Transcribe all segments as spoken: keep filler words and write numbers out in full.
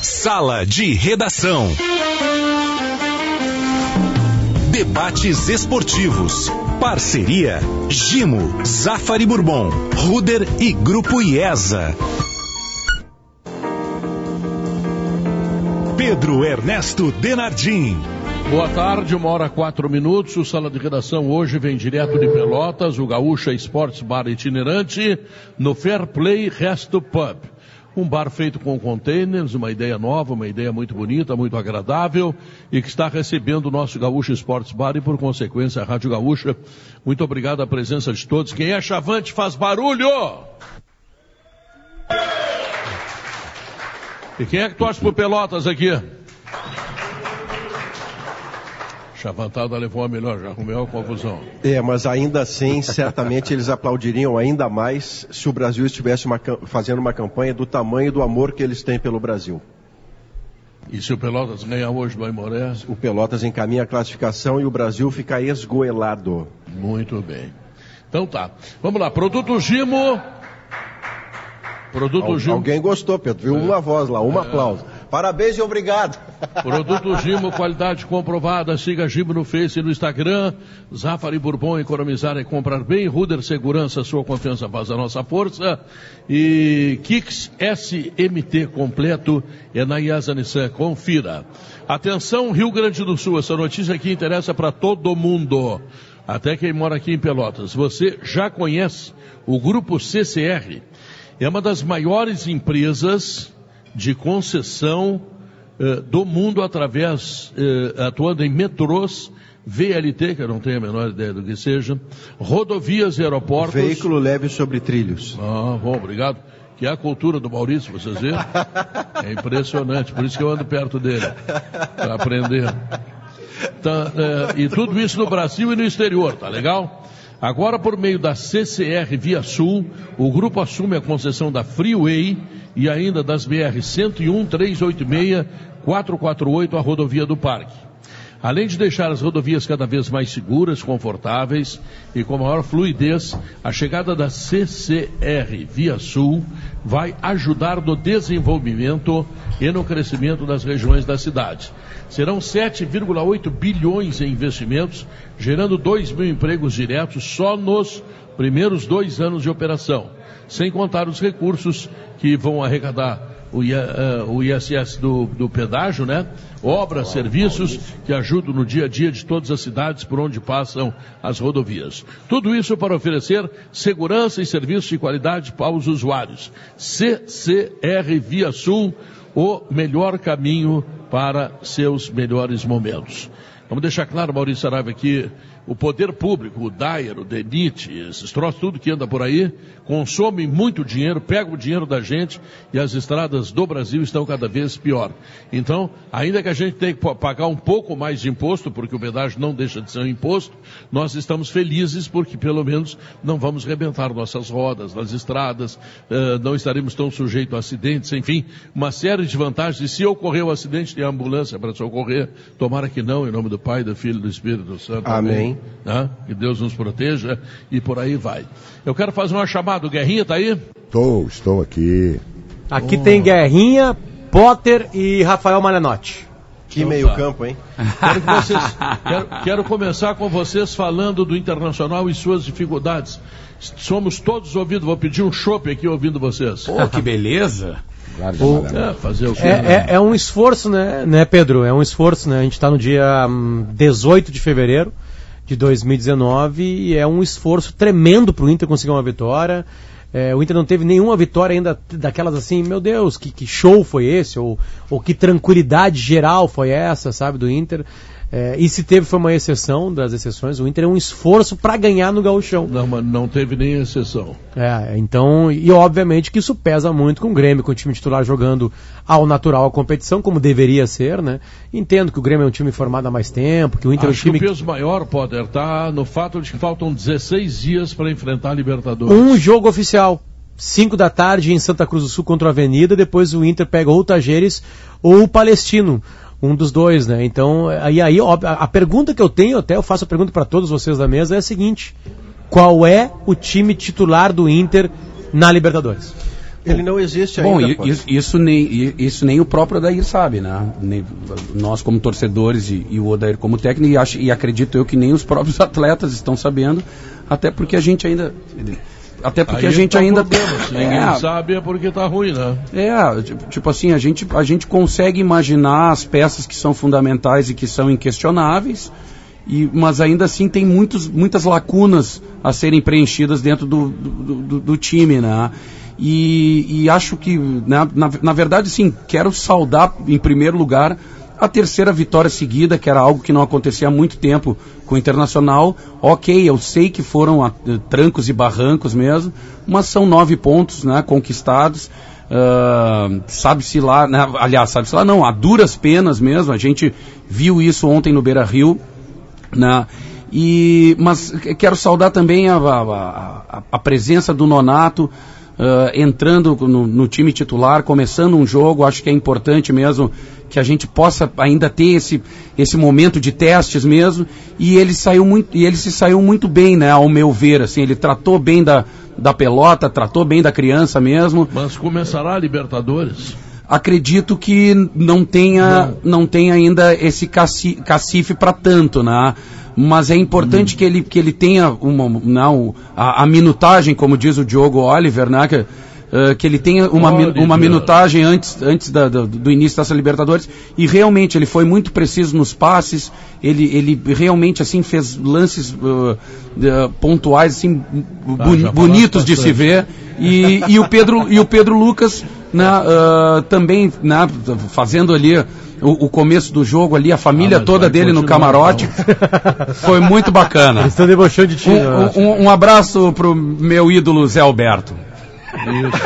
Sala de Redação. Debates esportivos. Parceria Gimo, Zafari Bourbon, Ruder e Grupo IESA. Pedro Ernesto Denardim. Boa tarde, uma hora quatro minutos. O Sala de Redação hoje vem direto de Pelotas, o Gaúcha Esportes Bar itinerante, no Fair Play Resto Pub. Um bar feito com containers, uma ideia nova, uma ideia muito bonita, muito agradável, e que está recebendo o nosso Gaúcha Esportes Bar e, por consequência, a Rádio Gaúcha. Muito obrigado à presença de todos. Quem é chavante faz barulho! E quem é que torce por Pelotas aqui? Chavantada levou a melhor, já arrumou a confusão. É, mas ainda assim, certamente eles aplaudiriam ainda mais se o Brasil estivesse uma, fazendo uma campanha do tamanho do amor que eles têm pelo Brasil. E se o Pelotas ganhar hoje, vai morrer? O Pelotas encaminha a classificação e o Brasil fica esgoelado. Muito bem. Então tá. Vamos lá, Produto Gimo. Produto Al, Gimo. Alguém gostou, Pedro. Viu é. uma voz lá, um é. aplauso. Parabéns e obrigado. Produto Gimo, qualidade comprovada. Siga Gimo no Face e no Instagram. Zafari Bourbon, economizar e comprar bem. Ruder Segurança, sua confiança faz a nossa força. E Kicks S M T completo é na IESA Nissan. Confira. Atenção, Rio Grande do Sul. Essa notícia aqui interessa para todo mundo. Até quem mora aqui em Pelotas. Você já conhece o Grupo C C R? É uma das maiores empresas de concessão eh, do mundo através, eh, atuando em metrôs, V L T, que eu não tenho a menor ideia do que seja, rodovias e aeroportos. Veículo leve sobre trilhos. Ah, bom, obrigado. Que é a cultura do Maurício, vocês viram? É impressionante, por isso que eu ando perto dele, para aprender. Tá, eh, e tudo isso no Brasil e no exterior, tá legal? Agora, por meio da C C R Via Sul, o grupo assume a concessão da Freeway e ainda das B R cento e um, trezentos e oitenta e seis, quatrocentos e quarenta e oito, a rodovia do Parque. Além de deixar as rodovias cada vez mais seguras, confortáveis e com maior fluidez, a chegada da C C R Via Sul vai ajudar no desenvolvimento e no crescimento das regiões da cidade. Serão sete vírgula oito bilhões em investimentos, gerando dois mil empregos diretos só nos primeiros dois anos de operação, sem contar os recursos que vão arrecadar o, I, uh, o I S S do, do pedágio, né? Obras, serviços que ajudam no dia a dia de todas as cidades por onde passam as rodovias. Tudo isso para oferecer segurança e serviços de qualidade para os usuários. C C R Via Sul, o melhor caminho para seus melhores momentos. Vamos deixar claro, Maurício Saraiva, aqui, o poder público, o Dyer, o DENIT, esses troços, tudo que anda por aí, consomem muito dinheiro, pegam o dinheiro da gente e as estradas do Brasil estão cada vez pior. Então, ainda que a gente tenha que pagar um pouco mais de imposto, porque o pedágio não deixa de ser um imposto, nós estamos felizes porque pelo menos não vamos rebentar nossas rodas nas estradas, uh, não estaremos tão sujeitos a acidentes, enfim, uma série de vantagens. E se ocorrer um acidente, tem ambulância para socorrer, tomara que não, em nome do Pai, do Filho e do Espírito Santo. Amém. Amém. Né? Que Deus nos proteja e por aí vai. Eu quero fazer uma chamada. O Guerrinha tá aí? Estou, estou aqui. Aqui oh. tem Guerrinha, Potter e Rafael Malenotti. Que então, meio tá. campo, hein? Quero, que vocês, quero, quero começar com vocês falando do Internacional e suas dificuldades. Somos todos ouvidos. Vou pedir um chopp aqui ouvindo vocês. Pô, que beleza! O, é, fazer o quê, é, né? é, é um esforço, né, né, Pedro? É um esforço, né? A gente está no dia hum, dezoito de fevereiro de dois mil e dezenove e é um esforço tremendo para o Inter conseguir uma vitória. É, o Inter não teve nenhuma vitória ainda daquelas assim, meu Deus, que, que show foi esse? Ou, ou que tranquilidade geral foi essa, sabe, do Inter? É, e se teve, foi uma exceção das exceções. O Inter é um esforço para ganhar no Gauchão. Não, mas não teve nem exceção. É, então, e obviamente que isso pesa muito com o Grêmio, com o time titular jogando ao natural a competição, como deveria ser, né? Entendo que o Grêmio é um time formado há mais tempo, que o Inter Acho é um time... que o peso maior, Poder, tá no fato de que faltam dezesseis dias para enfrentar a Libertadores. Um jogo oficial. cinco da tarde em Santa Cruz do Sul contra a Avenida, depois o Inter pega ou o Tajeres ou o Palestino. Um dos dois, né? Então, aí, aí ó, a pergunta que eu tenho, até eu faço a pergunta para todos vocês da mesa, é a seguinte: qual é o time titular do Inter na Libertadores? Ele não existe Bom, ainda. Bom, isso, isso, nem, isso nem o próprio Odair sabe, né? Nem, nós como torcedores e, e o Odair como técnico, e, acho, e acredito eu que nem os próprios atletas estão sabendo, até porque a gente ainda... Até porque Aí a gente tá ainda... Problema, se ninguém é, sabe é porque tá ruim, né? É, tipo, tipo assim, a gente, a gente consegue imaginar as peças que são fundamentais e que são inquestionáveis, e, mas ainda assim tem muitos, muitas lacunas a serem preenchidas dentro do, do, do, do time, né? E, e acho que, né, na, na verdade, sim, quero saudar, em primeiro lugar, a terceira vitória seguida, que era algo que não acontecia há muito tempo com o Internacional. Ok, eu sei que foram a, trancos e barrancos mesmo, mas são nove pontos, né, conquistados. Uh, sabe-se lá, né, aliás, sabe-se lá não, a duras penas mesmo, a gente viu isso ontem no Beira-Rio, né, e, mas quero saudar também a, a, a, a presença do Nonato, Uh, entrando no, no time titular, começando um jogo. Acho que é importante mesmo que a gente possa ainda ter esse, esse momento de testes mesmo, e ele saiu muito, e ele se saiu muito bem, né, ao meu ver, assim, ele tratou bem da, da pelota, tratou bem da criança mesmo. Mas começará a Libertadores? Acredito que não tenha, não. não tenha ainda esse caci, cacife para tanto, né? Mas é importante hum. que, ele, que ele tenha uma, não, a, a minutagem, como diz o Diogo Oliver, né? Que, uh, que ele tenha uma, uma minutagem antes, antes da, do, do início dessa Libertadores, e realmente ele foi muito preciso nos passes, ele, ele realmente assim fez lances uh, uh, pontuais assim, tá, boni, bonitos de se ver, e, e, o Pedro, e o Pedro Lucas, né, uh, também, né, fazendo ali O, o começo do jogo ali, a família ah, toda dele no camarote, então. Foi muito bacana. Eles estão debochando de ti. Um, um, um abraço pro meu ídolo Zé Alberto. Isso.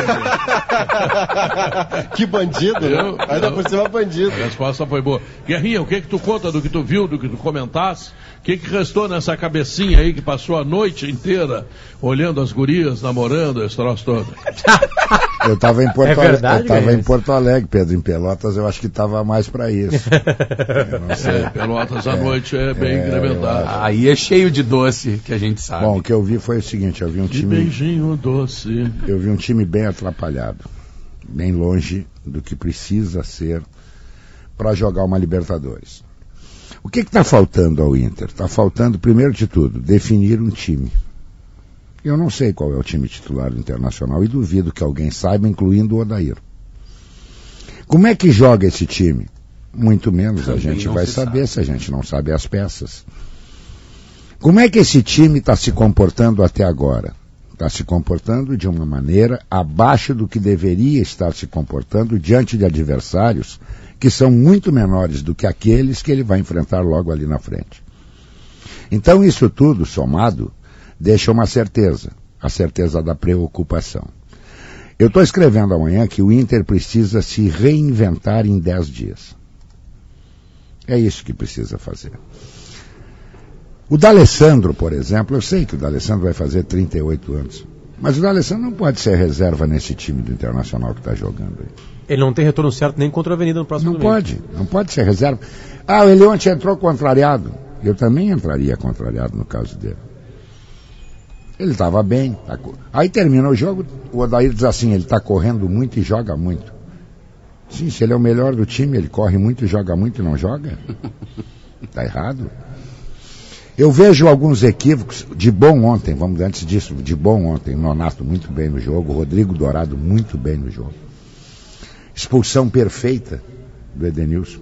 Que bandido, eu, né? Ainda por cima bandido. A resposta foi boa. Guerrinha, o que que tu conta do que tu viu, do que tu comentaste? O que que restou nessa cabecinha aí que passou a noite inteira olhando as gurias, namorando, esse troço todo? Eu estava em Porto, é verdade, eu tava em Porto Alegre, Pedro, em Pelotas eu acho que estava mais para isso. Não sei. É, Pelotas à é, noite é bem é, incrementado. Aí é cheio de doce, que a gente sabe. Bom, o que eu vi foi o seguinte, eu vi um de time... beijinho doce. Eu vi um time bem atrapalhado, bem longe do que precisa ser para jogar uma Libertadores. O que está faltando ao Inter? Está faltando, primeiro de tudo, definir um time. Eu não sei qual é o time titular do Internacional e duvido que alguém saiba, incluindo o Odair. Como é que joga esse time? Muito menos Também a gente vai saber sabe. se a gente não sabe as peças. Como é que esse time está se comportando até agora? Está se comportando de uma maneira abaixo do que deveria estar se comportando diante de adversários que são muito menores do que aqueles que ele vai enfrentar logo ali na frente. Então isso tudo somado deixa uma certeza, a certeza da preocupação. Eu estou escrevendo amanhã que o Inter precisa se reinventar em dez dias. É isso que precisa fazer. O D'Alessandro, por exemplo, eu sei que o D'Alessandro vai fazer trinta e oito anos, mas o D'Alessandro não pode ser reserva nesse time do Internacional que está jogando aí. Ele não tem retorno certo nem contra a Avenida no próximo Não domingo. pode, não pode ser reserva. Ah, ele ontem entrou contrariado. Eu também entraria contrariado no caso dele. Ele estava bem. Tá... Aí termina o jogo, o Odair diz assim, ele está correndo muito e joga muito. Sim, se ele é o melhor do time, ele corre muito e joga muito e não joga? Está errado. Eu vejo alguns equívocos de bom ontem, vamos antes disso, de bom ontem. O Nonato muito bem no jogo, o Rodrigo Dourado muito bem no jogo. Expulsão perfeita do Edenilson.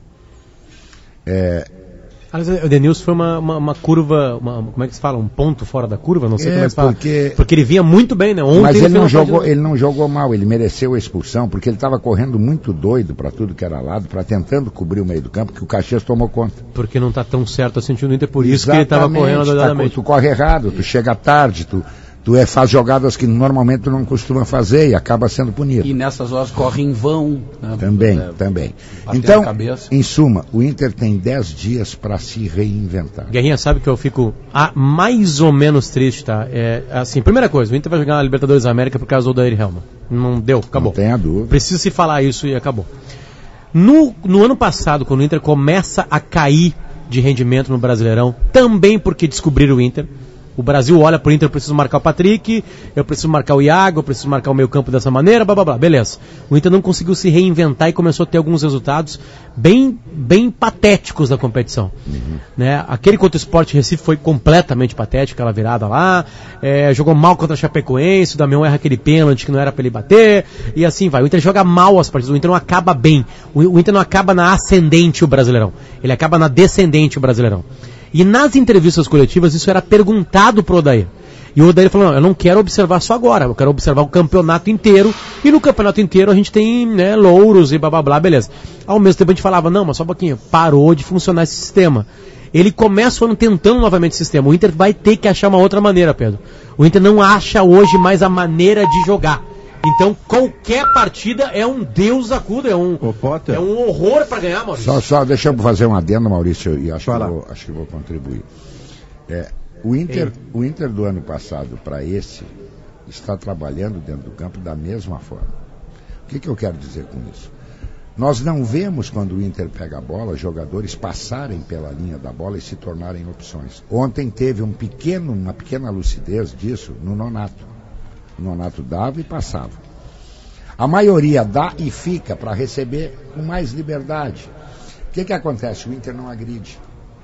É... Aliás, o Edenilson foi uma, uma, uma curva, uma, como é que se fala? Um ponto fora da curva? Não sei é, como é que se fala. Porque... porque ele vinha muito bem, né? Ontem Mas ele, ele, não jogou, de... ele não jogou mal, ele mereceu a expulsão, porque ele estava correndo muito doido para tudo que era lado, para tentando cobrir o meio do campo, que o Caxias tomou conta. Porque não está tão certo assim no Inter, por isso Exatamente, que ele estava correndo doidamente. Tá, tu corre errado, tu chega tarde, tu... Tu é, faz jogadas que normalmente tu não costuma fazer e acaba sendo punido. E nessas horas corre em vão. Né? Também, é, também. Então, em suma, o Inter tem dez dias para se reinventar. Guerrinha, sabe que eu fico ah, mais ou menos triste, tá? É, assim, primeira coisa, o Inter vai jogar na Libertadores da América por causa do Odair Helman. Não deu, acabou. Não tenha dúvida. Precisa se falar isso e acabou. No, no ano passado, quando o Inter começa a cair de rendimento no Brasileirão, também porque descobriram o Inter, O Brasil olha pro Inter, eu preciso marcar o Patrick, eu preciso marcar o Iago, eu preciso marcar o meio campo dessa maneira, blá blá blá, beleza. O Inter não conseguiu se reinventar e começou a ter alguns resultados bem, bem patéticos da competição. Uhum. Né? Aquele contra o Sport Recife foi completamente patético, aquela virada lá, é, jogou mal contra a Chapecoense, o Damião erra aquele pênalti que não era pra ele bater, e assim vai. O Inter joga mal as partidas, o Inter não acaba bem, o, o Inter não acaba na ascendente o Brasileirão, ele acaba na descendente o Brasileirão. E nas entrevistas coletivas isso era perguntado pro Odair. E o Odair falou, não, eu não quero observar só agora, eu quero observar o campeonato inteiro, e no campeonato inteiro a gente tem, né, louros e blá blá blá, beleza. Ao mesmo tempo a gente falava, não, mas só um pouquinho, parou de funcionar esse sistema. Ele começa o ano tentando novamente esse sistema, o Inter vai ter que achar uma outra maneira, Pedro. O Inter não acha hoje mais a maneira de jogar. Então, qualquer partida é um Deus acuda, é um, é um horror para ganhar, Maurício. Só, só deixa eu fazer um adendo, Maurício, e acho, que vou, acho que vou contribuir. É, o, Inter, o Inter do ano passado para esse está trabalhando dentro do campo da mesma forma. O que, que eu quero dizer com isso? Nós não vemos, quando o Inter pega a bola, jogadores passarem pela linha da bola e se tornarem opções. Ontem teve um pequeno, uma pequena lucidez disso no Nonato. O Nonato dava e passava. A maioria dá e fica para receber com mais liberdade. O que que acontece? O Inter não agride.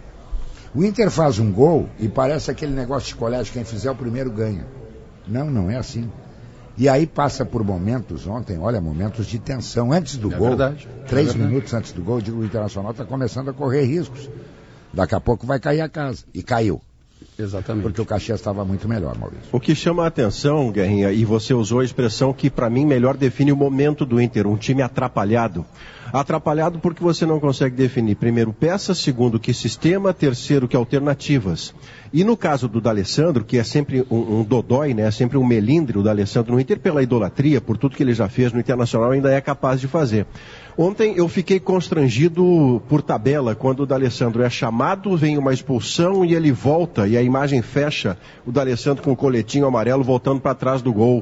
O Inter faz um gol e parece aquele negócio de colégio, quem fizer o primeiro ganha. Não, não é assim. E aí passa por momentos ontem, olha, momentos de tensão. Antes do é gol, verdade. três é minutos antes do gol, o Internacional está começando a correr riscos. Daqui a pouco vai cair a casa. E caiu. Exatamente. Porque o Caxias estava muito melhor, Maurício. O que chama a atenção, Guerrinha, e você usou a expressão que para mim melhor define o momento do Inter, um time atrapalhado. Atrapalhado porque você não consegue definir, primeiro, peças, segundo, que sistema, terceiro, que alternativas. E no caso do D'Alessandro, que é sempre um, um dodói, né, sempre um melindre, o D'Alessandro no Inter, pela idolatria, por tudo que ele já fez no Internacional, ainda é capaz de fazer. Ontem eu fiquei constrangido por tabela, quando o D'Alessandro é chamado, vem uma expulsão e ele volta, e a imagem fecha o D'Alessandro com o coletinho amarelo voltando para trás do gol.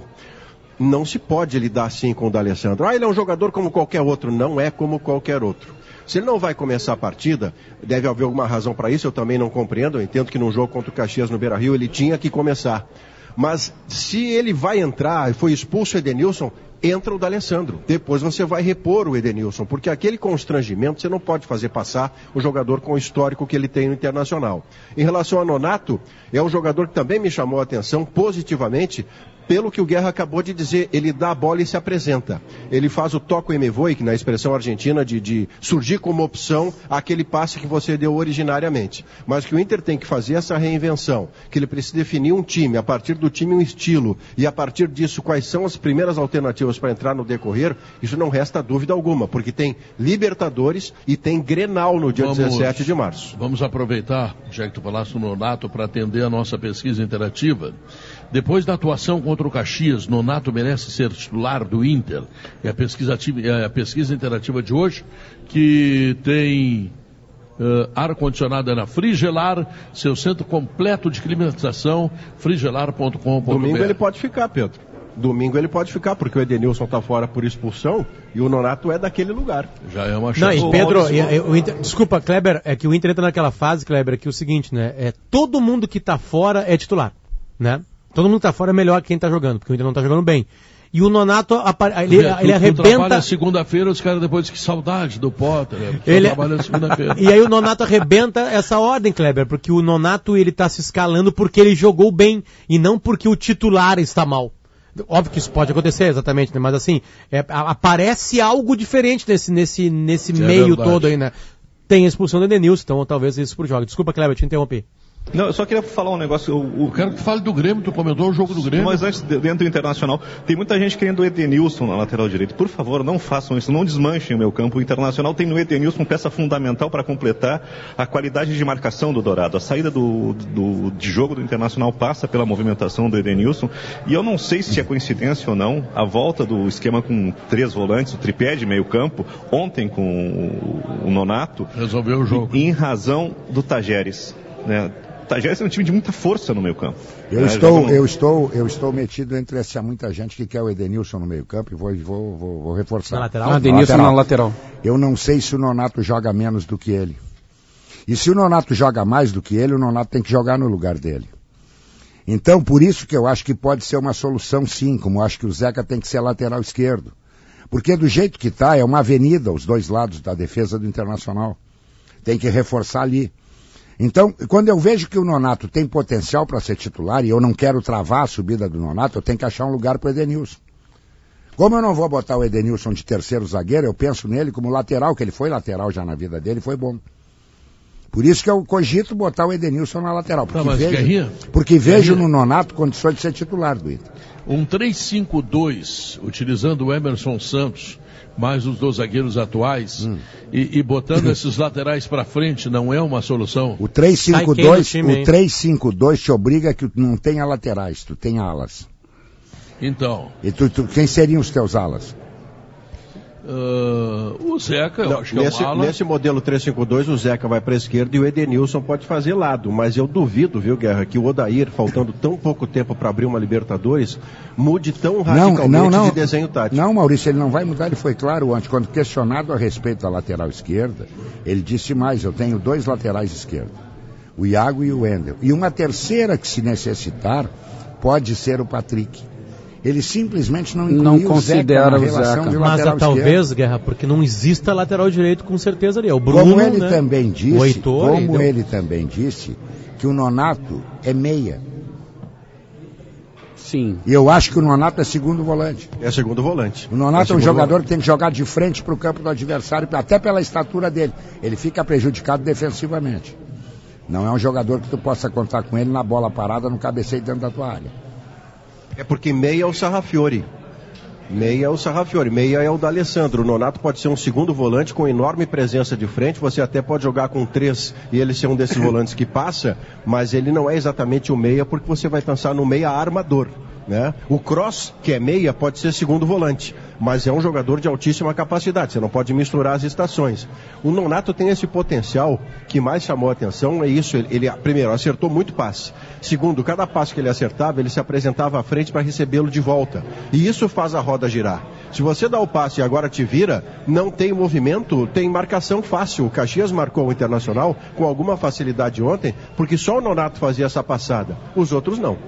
Não se pode lidar assim com o D'Alessandro. Ah, ele é um jogador como qualquer outro. Não é como qualquer outro. Se ele não vai começar a partida, deve haver alguma razão para isso, eu também não compreendo. Eu entendo que num jogo contra o Caxias no Beira-Rio ele tinha que começar. Mas se ele vai entrar, foi expulso o Edenilson, entra o D'Alessandro. Depois você vai repor o Edenilson, porque aquele constrangimento você não pode fazer passar o jogador com o histórico que ele tem no Internacional. Em relação a Nonato, é um jogador que também me chamou a atenção positivamente, pelo que o Guerra acabou de dizer, ele dá a bola e se apresenta. Ele faz o toco e me voe, que na expressão argentina de, de surgir como opção aquele passe que você deu originariamente. Mas que o Inter tem que fazer essa reinvenção, que ele precisa definir um time, a partir do time um estilo, e a partir disso quais são as primeiras alternativas para entrar no decorrer, isso não resta dúvida alguma, porque tem Libertadores e tem Grenal no dia vamos, dezessete de março. Vamos aproveitar, já que tu falaste no Nonato, para atender a nossa pesquisa interativa. Depois da atuação contra o Caxias, Nonato merece ser titular do Inter. É a pesquisa, é a pesquisa interativa de hoje, que tem uh, ar-condicionado na Frigelar, seu centro completo de climatização, frigelar ponto com ponto b r. Domingo ele pode ficar, Pedro. Domingo ele pode ficar, porque o Edenilson está fora por expulsão e o Nonato é daquele lugar. Já é uma chance. Não, e Pedro, e, e, o Inter, desculpa, Kleber, é que o Inter entra naquela fase, Kleber, que é o seguinte, né? É, todo mundo que está fora é titular, né? Todo mundo que tá fora é melhor que quem tá jogando, porque o Inter não tá jogando bem. E o Nonato, ele, ele, ele arrebenta... segunda-feira, os caras depois que saudade do Potter, né? Ele trabalha segunda-feira. E aí o Nonato arrebenta essa ordem, Kleber, porque o Nonato ele tá se escalando porque ele jogou bem e não porque o titular está mal. Óbvio que isso pode acontecer, exatamente, né? Mas assim, é, aparece algo diferente nesse, nesse, nesse é meio verdade. todo aí, né? Tem a expulsão do Edenilson, então talvez isso pro jogo. Desculpa, Kleber, eu te interrompi. Não, eu só queria falar um negócio. Eu, eu quero que fale do Grêmio, tu comentou o jogo do Grêmio. Mas antes, dentro do Internacional, tem muita gente querendo o Edenilson na lateral direita. Por favor, não façam isso, não desmanchem o meu campo. O Internacional tem no Edenilson peça fundamental para completar a qualidade de marcação do Dourado. A saída do, do, de jogo do Internacional passa pela movimentação do Edenilson. E eu não sei se é coincidência ou não, a volta do esquema com três volantes, o tripé de meio campo, ontem com o, o Nonato. Resolveu o jogo. Em razão do Tajeres, né? Tajeres é um time de muita força no meio campo. Eu, né? estou, no... eu, estou, eu estou metido entre essa muita gente que quer o Edenilson no meio campo e vou, vou, vou, vou reforçar. Na lateral? Ah, Edenilson na lateral. Eu não sei se o Nonato joga menos do que ele. E se o Nonato joga mais do que ele, o Nonato tem que jogar no lugar dele. Então, por isso que eu acho que pode ser uma solução sim, como eu acho que o Zeca tem que ser lateral esquerdo. Porque do jeito que está, é uma avenida, os dois lados da defesa do Internacional. Tem que reforçar ali. Então, quando eu vejo que o Nonato tem potencial para ser titular, e eu não quero travar a subida do Nonato, eu tenho que achar um lugar para o Edenilson. Como eu não vou botar o Edenilson de terceiro zagueiro, eu penso nele como lateral, que ele foi lateral já na vida dele, foi bom. Por isso que eu cogito botar o Edenilson na lateral. Porque, tá, vejo, Guerrinha, porque vejo Guerrinha. no Nonato condições de ser titular do Inter. Um três cinco dois, utilizando o Emerson Santos, mais os dois zagueiros atuais, hum. e, e botando esses laterais para frente, não é uma solução? O três cinco dois, o três cinco dois te obriga a que não tenha laterais, tu tenha alas. Então. E tu, tu, quem seriam os teus alas? Uh, o Zeca, eu não, acho que nesse, é um ala. Nesse modelo três cinco dois, o Zeca vai para a esquerda e o Edenilson pode fazer lado. Mas eu duvido, viu, Guerra, que o Odair, faltando tão pouco tempo para abrir uma Libertadores, mude tão radicalmente não, não, não, de desenho tático. Não, Maurício, ele não vai mudar, ele foi claro antes. Quando questionado a respeito da lateral esquerda, ele disse mais, eu tenho dois laterais esquerdos, o Iago e o Wendel. E uma terceira que, se necessitar, pode ser o Patrick. Ele simplesmente não não considera o Zeca na relação o de Mas lateral é, talvez, esquerdo. Guerra, porque não exista lateral direito com certeza ali. É o Bruno, como ele né? também disse, o Heitor, como então... ele também disse, que o Nonato é meia. Sim. E eu acho que o Nonato é segundo volante. É segundo volante. O Nonato é, é um jogador volante. que tem que jogar de frente para o campo do adversário, até pela estatura dele. Ele fica prejudicado defensivamente. Não é um jogador que tu possa contar com ele na bola parada, no cabeceio dentro da tua área. É porque meia é o Sarrafiori. Meia é o Sarrafiori, meia é o D'Alessandro. O Nonato pode ser um segundo volante com enorme presença de frente. Você até pode jogar com três e ele ser um desses volantes que passa, mas ele não é exatamente o meia, porque você vai pensar no meia armador, né? O Kroos, que é meia, pode ser segundo volante, mas é um jogador de altíssima capacidade. Você não pode misturar as estações. O Nonato tem esse potencial. Que mais chamou a atenção é isso. Ele, ele primeiro, acertou muito passe. Segundo, cada passe que ele acertava, ele se apresentava à frente para recebê-lo de volta. E isso faz a roda girar. Se você dá o passe e agora te vira, não tem movimento, tem marcação fácil. O Caxias marcou o Internacional com alguma facilidade ontem, porque só o Nonato fazia essa passada. Os outros não.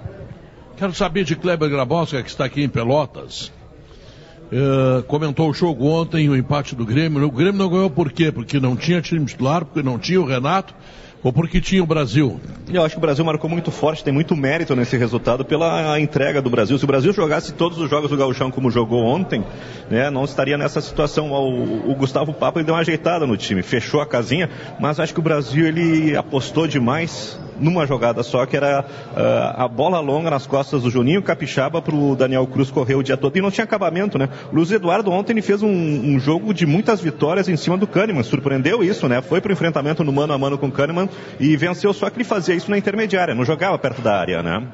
Quero saber de Kleber Grabowska, que está aqui em Pelotas. Uh, comentou o jogo ontem, o empate do Grêmio. O Grêmio não ganhou por quê? Porque não tinha time titular, porque não tinha o Renato, ou porque tinha o Brasil? Eu acho que o Brasil marcou muito forte, tem muito mérito nesse resultado pela entrega do Brasil. Se o Brasil jogasse todos os jogos do Gauchão como jogou ontem, né, não estaria nessa situação. O, o Gustavo Papa ele deu uma ajeitada no time, fechou a casinha, mas acho que o Brasil ele apostou demais numa jogada só, que era uh, a bola longa nas costas do Juninho Capixaba para o Daniel Cruz correr o dia todo, e não tinha acabamento, né? O Luiz Eduardo ontem ele fez um, um jogo de muitas vitórias em cima do Kahneman, surpreendeu isso, né? Foi pro enfrentamento no mano a mano com o Kahneman e venceu, só que ele fazia isso na intermediária, não jogava perto da área, né?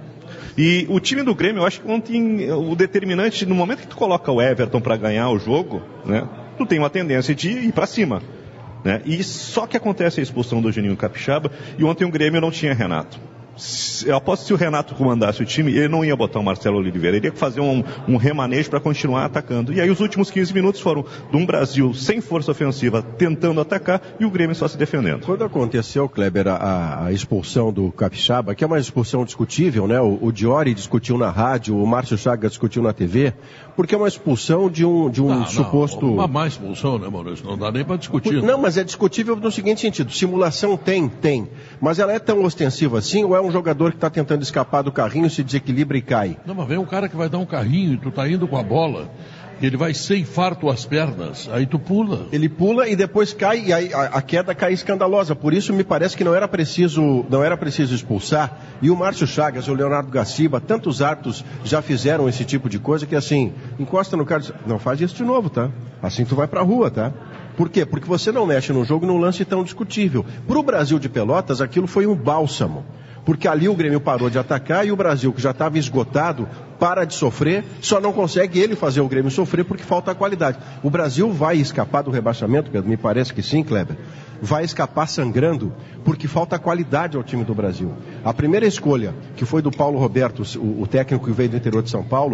E o time do Grêmio, eu acho que ontem o determinante, no momento que tu coloca o Everton para ganhar o jogo, né? Tu tem uma tendência de ir para cima. Né? E só que acontece a expulsão do Juninho Capixaba, e ontem o Grêmio não tinha Renato. Eu aposto que se o Renato comandasse o time, ele não ia botar o Marcelo Oliveira, ele ia fazer um, um remanejo para continuar atacando. E aí os últimos quinze minutos foram de um Brasil sem força ofensiva, tentando atacar, e o Grêmio só se defendendo. Quando aconteceu, Kleber, a, a expulsão do Capixaba, que é uma expulsão discutível, né? O, o Diori discutiu na rádio, o Márcio Chagas discutiu na T V, porque é uma expulsão de um, de um não, suposto... Não, uma má expulsão, né, Maurício? Não dá nem para discutir. Não, mas é discutível no seguinte sentido, simulação tem, tem, mas ela é tão ostensiva assim, ou é um jogador que está tentando escapar do carrinho, se desequilibra e cai? Não, mas vem um cara que vai dar um carrinho e tu tá indo com a bola, ele vai ceifar tuas pernas, aí tu pula. Ele pula e depois cai, e aí a, a queda cai escandalosa. Por isso me parece que não era preciso, não era preciso expulsar. E o Márcio Chagas, o Leonardo Gaciba, tantos árbitros já fizeram esse tipo de coisa que assim, encosta no cara e diz, não faz isso de novo, tá? Assim tu vai pra rua, tá? Por quê? Porque você não mexe no jogo num lance tão discutível. Pro Brasil de Pelotas, aquilo foi um bálsamo. Porque ali o Grêmio parou de atacar e o Brasil, que já estava esgotado, para de sofrer, só não consegue ele fazer o Grêmio sofrer porque falta qualidade. O Brasil vai escapar do rebaixamento, Pedro? Me parece que sim, Kleber. Vai escapar sangrando porque falta qualidade ao time do Brasil. A primeira escolha, que foi do Paulo Roberto, o, o técnico que veio do interior de São Paulo,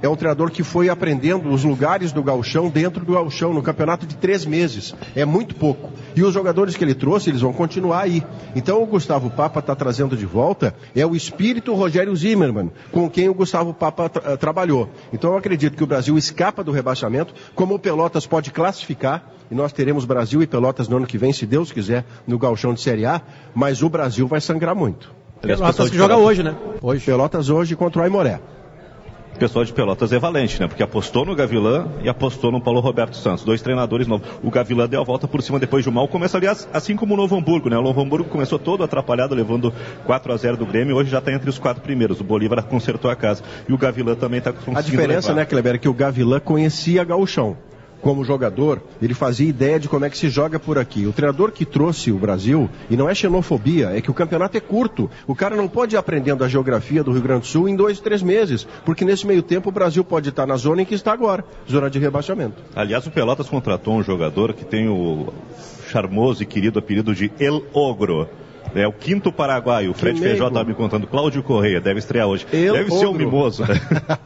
é um treinador que foi aprendendo os lugares do gauchão dentro do gauchão, no campeonato de três meses. É muito pouco. E os jogadores que ele trouxe, eles vão continuar aí. Então o Gustavo Papa está trazendo de volta é o espírito Rogério Zimmermann, com quem o Gustavo Papa tra- trabalhou. Então eu acredito que o Brasil escapa do rebaixamento, como o Pelotas pode classificar, e nós teremos Brasil e Pelotas no ano que vem, se Deus quiser, no gauchão de Série A, mas o Brasil vai sangrar muito. Pelotas que joga hoje, né? Hoje. Pelotas hoje contra o Aimoré. O pessoal de Pelotas é valente, né? Porque apostou no Gavilã e apostou no Paulo Roberto Santos. Dois treinadores novos. O Gavilã deu a volta por cima depois de um mau começo, aliás, assim como o Novo Hamburgo, né? O Novo Hamburgo começou todo atrapalhado, levando quatro a zero do Grêmio, hoje já está entre os quatro primeiros. O Bolívar consertou a casa. E o Gavilã também está conseguindo A diferença, levar. né, Kleber, é que o Gavilã conhecia gauchão. Como jogador, ele fazia ideia de como é que se joga por aqui. O treinador que trouxe o Brasil, e não é xenofobia, é que o campeonato é curto. O cara não pode ir aprendendo a geografia do Rio Grande do Sul em dois, três meses, porque nesse meio tempo o Brasil pode estar na zona em que está agora, zona de rebaixamento. Aliás, o Pelotas contratou um jogador que tem o charmoso e querido apelido de El Ogro. É o quinto paraguaio, o Fred Feijó estava me contando, Cláudio Correia, deve estrear hoje. El deve Ogro. ser um mimoso, né?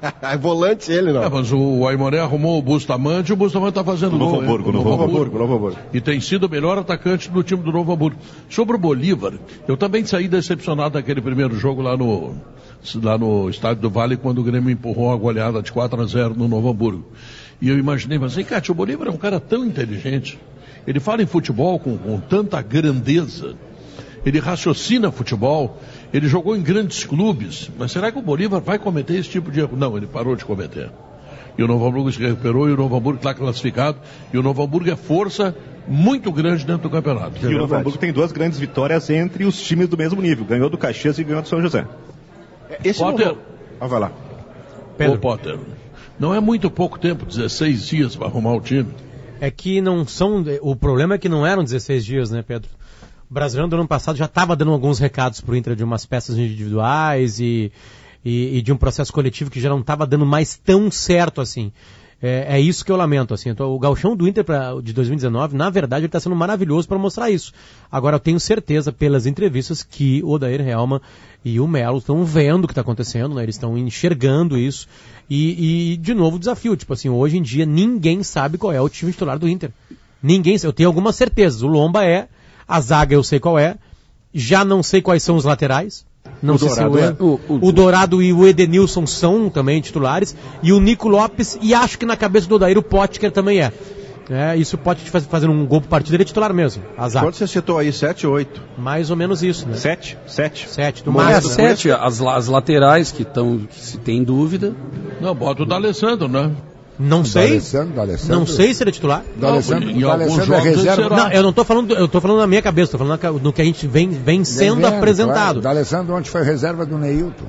É volante ele, não. É, mas o Aimoré arrumou o Bustamante e o Bustamante está fazendo Novo gol. Hamburgo, hein? Novo Novo Hamburgo, Novo Hamburgo. E tem sido o melhor atacante do time do Novo Hamburgo. Sobre o Bolívar, eu também saí decepcionado daquele primeiro jogo lá no, lá no Estádio do Vale, quando o Grêmio empurrou a goleada de quatro a zero no Novo Hamburgo. E eu imaginei, mas assim, Cátia, o Bolívar é um cara tão inteligente. Ele fala em futebol com, com tanta grandeza. Ele raciocina futebol, ele jogou em grandes clubes, mas será que o Bolívar vai cometer esse tipo de erro? Não, ele parou de cometer. E o Novo Hamburgo se recuperou e o Novo Hamburgo está classificado, e o Novo Hamburgo é força muito grande dentro do campeonato. E o Novo Hamburgo tem duas grandes vitórias entre os times do mesmo nível. Ganhou do Caxias e ganhou do São José. Esse Potter. Novo... Ah, vai lá. Ô, Potter, não é muito pouco tempo, dezesseis dias para arrumar o time. É que não são... O problema é que não eram dezesseis dias, né, Pedro? O Brasileirão do ano passado já estava dando alguns recados pro Inter de umas peças individuais e, e, e de um processo coletivo que já não estava dando mais tão certo assim. É, é isso que eu lamento, assim. Então, o gauchão do Inter pra, de dois mil e dezenove, na verdade, ele está sendo maravilhoso para mostrar isso. Agora, eu tenho certeza, pelas entrevistas, que o Odair Helma e o Melo estão vendo o que está acontecendo, né? Eles estão enxergando isso. E, e, de novo, o desafio. Tipo assim, hoje em dia, ninguém sabe qual é o time titular do Inter. Ninguém, eu tenho algumas certezas. O Lomba é, a zaga eu sei qual é, já não sei quais são os laterais. Não o sei Dourado se o, é. o, o, o Dourado e o Edenilson são também titulares, e o Nico Lopes, e acho que na cabeça do Odair o Potker também é. é isso pode te fazer um gol por partida, ele é titular mesmo. Azar. Quanto você citou aí? Sete, oito? Mais ou menos isso, né? Sete? Sete? Sete, do Mas máximo. sete, as, as laterais que estão, que se tem dúvida. Não, bota o D'Alessandro, né? Não sei. D'Alessandro, D'Alessandro. Não sei se ele é titular. D'Alessandro, Em alguns D'Alessandro é jogos ele reserva. será. Não, eu não tô falando, eu tô falando na minha cabeça, tô falando no que a gente vem, vem sendo Devendo, apresentado. Claro. D'Alessandro ontem foi reserva do Neilton.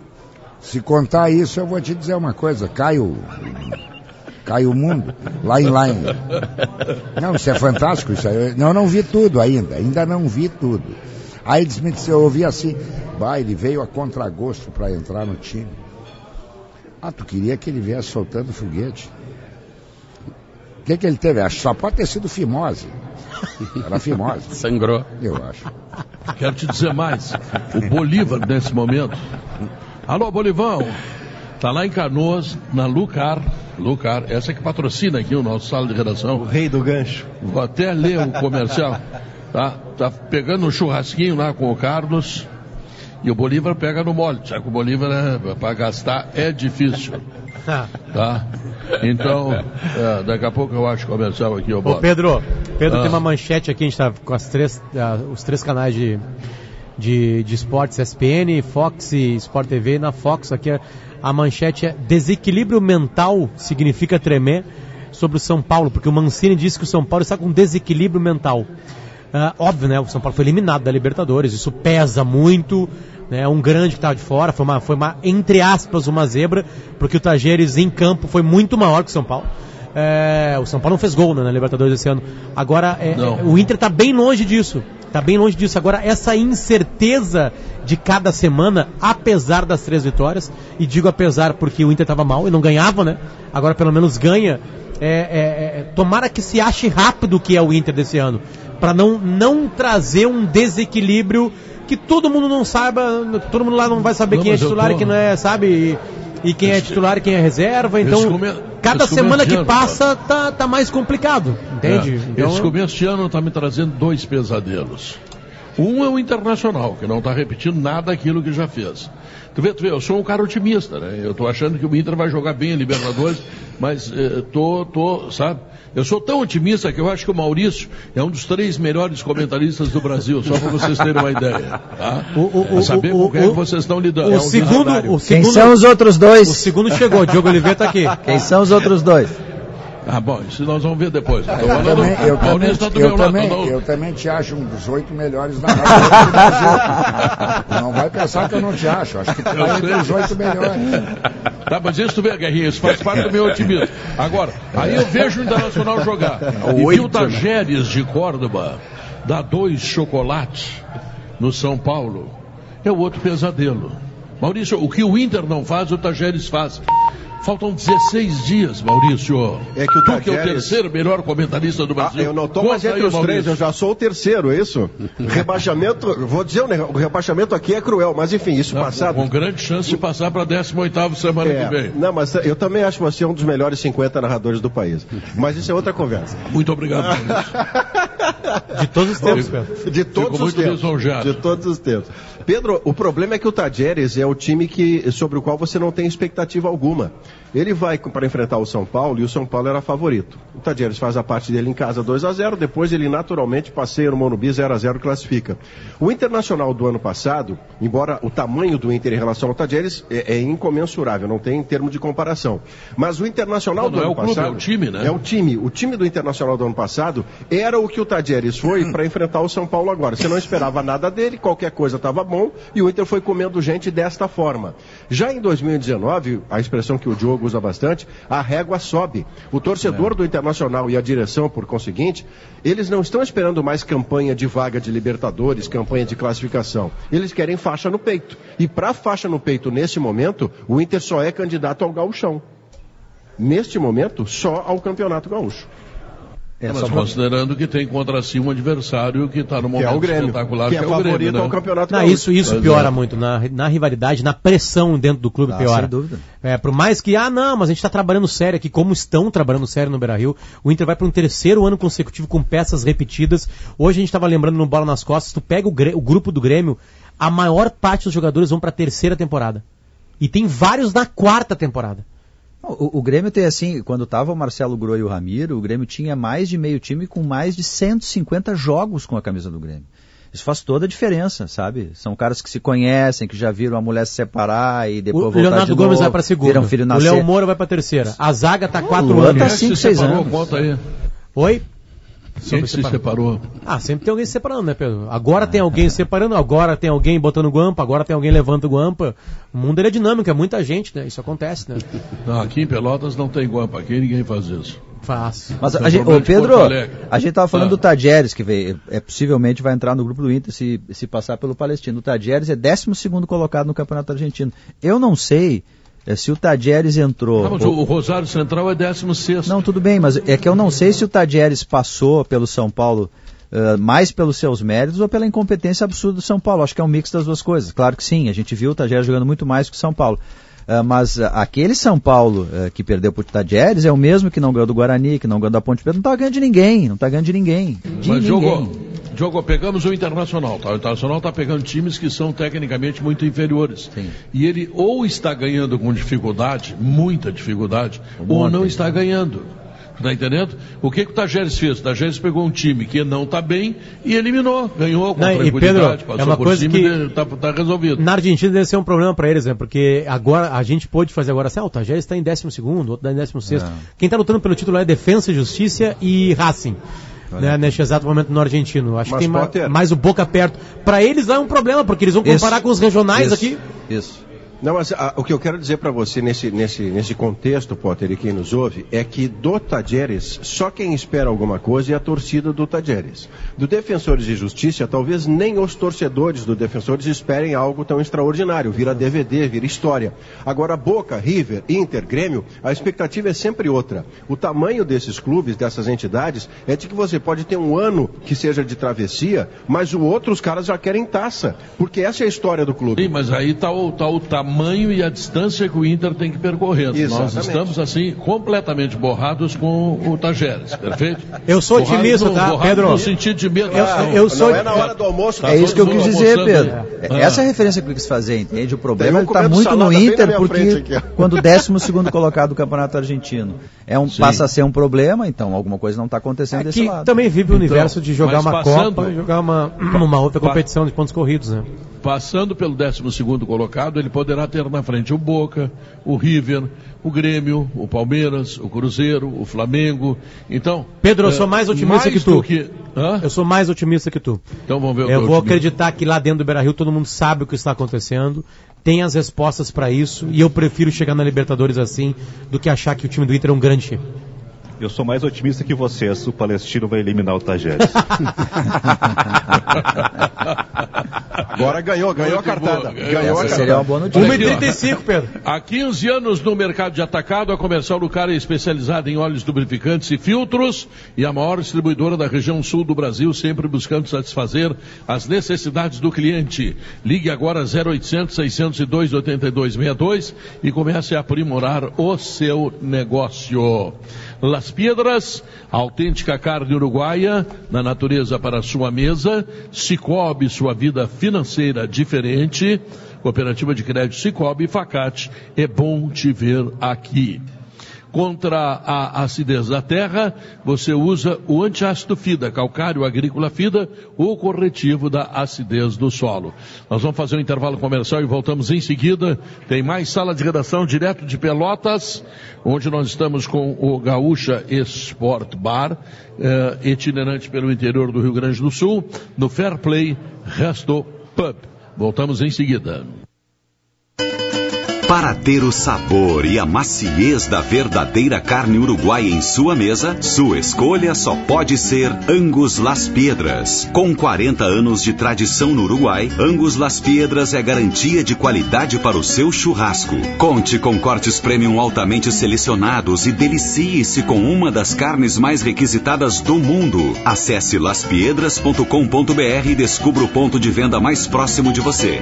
Se contar isso, eu vou te dizer uma coisa, cai o, cai o mundo, lá em lá em... Não, isso é fantástico, isso aí. Não, eu não vi tudo ainda, ainda não vi tudo. Aí eles me disseram, eu ouvi assim, bah, ele veio a contragosto para entrar no time. Ah, tu queria que ele viesse soltando foguete. O que que ele teve? Acho que só pode ter sido fimose. Era fimose. Sangrou. Eu acho. Quero te dizer mais. O Bolívar, nesse momento. Alô, Bolivão. Tá lá em Canoas, na Lucar. Lucar, essa que patrocina aqui o nosso sala de redação. O rei do gancho. Vou até ler o comercial. Tá, tá pegando um churrasquinho lá com o Carlos. E o Bolívar pega no mole. Já que o Bolívar, é, para gastar, é difícil. Tá? Então, é, daqui a pouco eu acho comercial aqui. Eu Ô Pedro, Pedro ah. tem uma manchete aqui, a gente tá com as três, uh, os três canais de, de, de esportes, S P N, Fox e Sport T V. Na Fox aqui a manchete é: desequilíbrio mental significa tremer, sobre o São Paulo, porque o Mancini disse que o São Paulo está com desequilíbrio mental. Uh, óbvio, né? O São Paulo foi eliminado da Libertadores, isso pesa muito, né? Um grande que estava de fora, foi uma, foi uma, entre aspas, uma zebra, porque o Tajeres em campo foi muito maior que o São Paulo. É, o São Paulo não fez gol, né, na Libertadores esse ano. Agora, é, é, o Inter está bem longe disso, está bem longe disso. Agora, essa incerteza de cada semana, apesar das três vitórias, e digo apesar porque o Inter estava mal e não ganhava, né? Agora pelo menos ganha. É, é, é, tomara que se ache rápido o que é o Inter desse ano, para não, não trazer um desequilíbrio que todo mundo não saiba, todo mundo lá não vai saber não, quem é titular tô... e quem não é, sabe? E, e quem é titular e quem é reserva, então come... cada semana que ano, passa tá, tá mais complicado, entende? É. Então... Esse começo de ano está me trazendo dois pesadelos. Um é o Internacional, que não está repetindo nada daquilo que já fez. Tu vê, tu vê, eu sou um cara otimista, né? Eu estou achando que o Inter vai jogar bem a Libertadores, mas eh, tô, tô, sabe? Eu sou tão otimista que eu acho que o Maurício é um dos três melhores comentaristas do Brasil, só para vocês terem uma ideia. Tá? O, o, pra saber o, com quem o, vocês estão lidando. O, é um segundo, o segundo, quem são os outros dois? O segundo chegou, Diogo Oliveira está aqui. Quem são os outros dois? Ah, bom, isso nós vamos ver depois. Eu também, eu, também, tá do eu, meu também, lado, eu também te acho um dos oito melhores da rádio do Brasil. Não vai pensar que eu não te acho. Acho que tu é um dos oito melhores. Tá, mas isso tu vê, Guerrinha, isso faz parte do meu otimismo. Agora, aí eu vejo o Internacional jogar. E vi o Tajeres de Córdoba dar dois chocolates no São Paulo. É o outro pesadelo. Maurício, o que o Inter não faz, o Tajeres faz. Faltam dezesseis dias, Maurício. É que o tu Tajeres... que é o terceiro melhor comentarista do Brasil. Ah, eu não estou mais entre os três, eu já sou o terceiro, é isso? Rebaixamento, vou dizer, o rebaixamento aqui é cruel, mas enfim, isso não, passado... Com grande chance de passar para a décima oitava semana é, que vem. Não, mas eu também acho você um dos melhores cinquenta narradores do país. Mas isso é outra conversa. Muito obrigado, Maurício. De todos os tempos, Pedro. De todos Fico os muito tempos. lisonjeado. De todos os tempos. Pedro, o problema é que o Tajeres é o time que, sobre o qual você não tem expectativa alguma. Ele vai para enfrentar o São Paulo e o São Paulo era favorito. O Tajeres faz a parte dele em casa dois a zero, depois ele naturalmente passeia no Morumbi zero a zero classifica. O Internacional do ano passado, embora o tamanho do Inter em relação ao Tajeres é, é incomensurável, não tem termo de comparação. Mas o Internacional não, do não ano é o clube, passado... é o time, né? É o time. O time do Internacional do ano passado era o que o Tajeres foi para enfrentar o São Paulo agora. Você não esperava nada dele, qualquer coisa estava bom, e o Inter foi comendo gente desta forma. Já em dois mil e dezenove, a expressão que o Diogo usa bastante, a régua sobe. O torcedor é. do Internacional e a direção, por conseguinte, eles não estão esperando mais campanha de vaga de Libertadores, campanha de classificação. Eles querem faixa no peito. E para faixa no peito, nesse momento, o Inter só é candidato ao gauchão. Neste momento, só ao Campeonato Gaúcho. É, mas considerando que tem contra si um adversário que está no momento que é o Grêmio, espetacular, que é, que é o favorito Grêmio, né? ao Campeonato Não, Gaúcho. Isso, isso piora muito, na, na rivalidade, na pressão dentro do clube ah, piora. Sem dúvida. É, por mais que, ah não, mas a gente está trabalhando sério aqui, como estão trabalhando sério no Beira-Rio, o Inter vai para um terceiro ano consecutivo com peças repetidas. Hoje a gente estava lembrando no Bola nas Costas, tu pega o, o grupo do Grêmio, a maior parte dos jogadores vão para a terceira temporada. E tem vários na quarta temporada. O, o Grêmio tem assim, quando estava o Marcelo Groi e o Ramiro, o Grêmio tinha mais de meio time com mais de cento e cinquenta jogos com a camisa do Grêmio. Isso faz toda a diferença, sabe? São caras que se conhecem, que já viram a mulher se separar e depois o voltar Leonardo de novo. Gomes vai para a segunda. Um filho o nascer. Léo Moura vai para a terceira. A zaga está quatro o anos. Tá cinco, seis anos. Conta aí. Oi? Quem que se separou? Ah, sempre tem alguém se separando, né, Pedro? Agora tem alguém se separando, agora tem alguém botando guampa, agora tem alguém levando guampa. O mundo ele é dinâmico, é muita gente, né? Isso acontece, né? Não, aqui em Pelotas não tem guampa, aqui ninguém faz isso. Faz. Mas a gente, ô, Pedro, a gente tava falando ah. do Tajeres, que veio, é, possivelmente vai entrar no grupo do Inter se, se passar pelo Palestino. O Tajeres é décimo segundo colocado no Campeonato Argentino. Eu não sei... É, se o Tajeres entrou... Ah, mas o, o Rosário Central é décimo sexto. Não, tudo bem, mas é que eu não sei se o Tajeres passou pelo São Paulo uh, mais pelos seus méritos ou pela incompetência absurda do São Paulo. Acho que é um mix das duas coisas. Claro que sim, a gente viu o Tajeres jogando muito mais que o São Paulo. Uh, mas uh, aquele São Paulo uh, que perdeu pro Tajeres é o mesmo que não ganhou do Guarani, que não ganhou da Ponte Preta. Não tá ganhando de ninguém, não tá ganhando de ninguém. De mas ninguém. Jogou. Diogo, pegamos o Internacional, tá? O Internacional está pegando times que são tecnicamente muito inferiores. Sim. E ele ou está ganhando com dificuldade, muita dificuldade, um ou não está ganhando. Tá entendendo? O que, que o Tajeres fez? O Tajeres pegou um time que não está bem e eliminou, ganhou com não, tranquilidade, Pedro, é uma coisa que está tá resolvido. Na Argentina deve ser um problema para eles, né? Porque agora a gente pode fazer agora assim, ah, o Tajeres está em décimo segundo, o outro está em décimo sexto. É. Quem está lutando pelo título é Defensa e Justiça e Racing. Né, neste exato momento no argentino. Acho Mas que tem mais, mais o Boca perto. Para eles lá é um problema, porque eles vão comparar isso, com os regionais isso, aqui. Isso. Não, mas a, o que eu quero dizer para você nesse, nesse, nesse contexto, Potter, e quem nos ouve, é que do Tajeres, só quem espera alguma coisa é a torcida do Tajeres. Do Defensores de Justiça, talvez nem os torcedores do Defensores esperem algo tão extraordinário. Vira D V D, vira história. Agora, Boca, River, Inter, Grêmio, a expectativa é sempre outra. O tamanho desses clubes, dessas entidades, é de que você pode ter um ano que seja de travessia, mas o outro os caras já querem taça. Porque essa é a história do clube. Sim, mas aí está o, tá o tamanho tamanho e a distância que o Inter tem que percorrer. Exatamente. Nós estamos, assim, completamente borrados com o Tajeres, perfeito? Eu sou Borrado otimista, no, tá, borrado Pedro? No sentido de medo. Eu, não, eu sou... Não é na hora do almoço. Tá É isso que eu todo quis mundo dizer, almoçando Pedro. aí. Essa é Ah. a referência que eu quis fazer, entende? O problema Tem um ele está comendo muito no salada bem na Inter, minha porque frente aqui, ó. quando o décimo segundo colocado do Campeonato Argentino é um, passa a ser um problema, então alguma coisa não está acontecendo desse Aqui lado. também vive o universo de jogar mas uma passando- Copa e jogar uma, uma outra Pa- competição de pontos corridos, né? Passando pelo décimo segundo colocado, ele poderá ter na frente o Boca, o River, o Grêmio, o Palmeiras, o Cruzeiro, o Flamengo. Então, Pedro, eu é, sou mais otimista mais que tu. do que- Hã? Eu sou mais otimista que tu. Então vamos ver o Eu teu vou otimismo. acreditar que lá dentro do Beira-Rio todo mundo sabe o que está acontecendo, tem as respostas para isso, e eu prefiro chegar na Libertadores assim do que achar que o time do Inter é um grande time. Eu sou mais otimista que vocês. O Palestino vai eliminar o Tajeres. Agora ganhou, ganhou a Muito cartada. boa, ganhou. Ganhou a Essa cartada. seria uma boa notícia. uma e Aqui, ó. trinta e cinco, Pedro. Há quinze anos no mercado de atacado, a Comercial Lucar é especializada em óleos lubrificantes e filtros e a maior distribuidora da região sul do Brasil, sempre buscando satisfazer as necessidades do cliente. Ligue agora zero oitocentos, seiscentos e dois, oitenta e dois sessenta e dois e comece a aprimorar o seu negócio. Las Piedras, autêntica carne uruguaia, na natureza para a sua mesa. Cicobi, sua vida financeira diferente. Cooperativa de Crédito Cicobi e Facate, é bom te ver aqui. Contra a acidez da terra, você usa o antiácido FIDA, calcário agrícola FIDA, o corretivo da acidez do solo. Nós vamos fazer um intervalo comercial e voltamos em seguida. Tem mais sala de redação direto de Pelotas, onde nós estamos com o Gaúcha Sport Bar, eh, itinerante pelo interior do Rio Grande do Sul, no Fair Play Resto Pub. Voltamos em seguida. Para ter o sabor e a maciez da verdadeira carne uruguaia em sua mesa, sua escolha só pode ser Angus Las Piedras. Com quarenta anos de tradição no Uruguai, Angus Las Piedras é garantia de qualidade para o seu churrasco. Conte com cortes premium altamente selecionados e delicie-se com uma das carnes mais requisitadas do mundo. Acesse las piedras ponto com ponto br e descubra o ponto de venda mais próximo de você.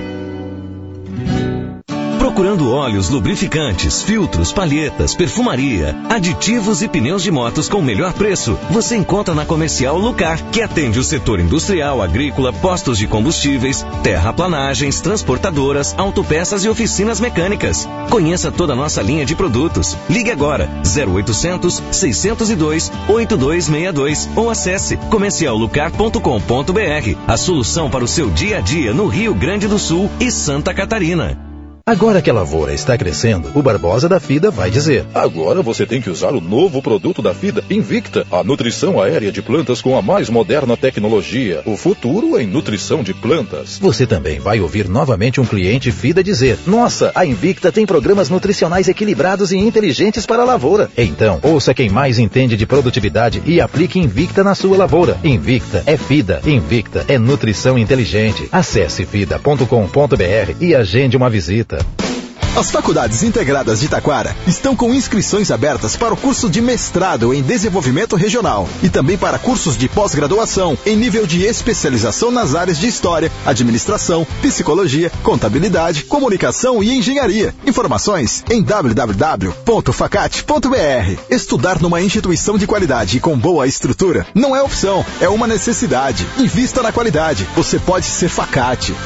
Procurando óleos, lubrificantes, filtros, palhetas, perfumaria, aditivos e pneus de motos com o melhor preço, você encontra na Comercial Lucar, que atende o setor industrial, agrícola, postos de combustíveis, terraplanagens, transportadoras, autopeças e oficinas mecânicas. Conheça toda a nossa linha de produtos. Ligue agora zero oitocentos, seiscentos e dois, oitenta e dois sessenta e dois ou acesse comercial lucar ponto com ponto br. A solução para o seu dia a dia no Rio Grande do Sul e Santa Catarina. Agora que a lavoura está crescendo, o Barbosa da FIDA vai dizer: agora você tem que usar o novo produto da FIDA, Invicta, a nutrição aérea de plantas com a mais moderna tecnologia. O futuro em nutrição de plantas. Você também vai ouvir novamente um cliente FIDA dizer: nossa, a Invicta tem programas nutricionais equilibrados e inteligentes para a lavoura. Então, ouça quem mais entende de produtividade e aplique Invicta na sua lavoura. Invicta é FIDA, Invicta é nutrição inteligente. Acesse fida ponto com ponto br e agende uma visita. As faculdades integradas de Taquara estão com inscrições abertas para o curso de mestrado em desenvolvimento regional e também para cursos de pós-graduação em nível de especialização nas áreas de história, administração, psicologia, contabilidade, comunicação e engenharia. Informações em w w w ponto facate ponto br. Estudar numa instituição de qualidade e com boa estrutura não é opção, é uma necessidade. Invista na qualidade. Você pode ser Facate.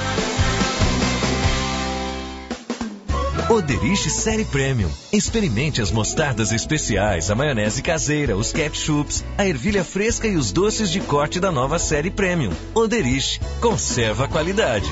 Oderich Série Premium. Experimente as mostardas especiais, a maionese caseira, os ketchups, a ervilha fresca e os doces de corte da nova Série Premium. Oderich, conserva a qualidade.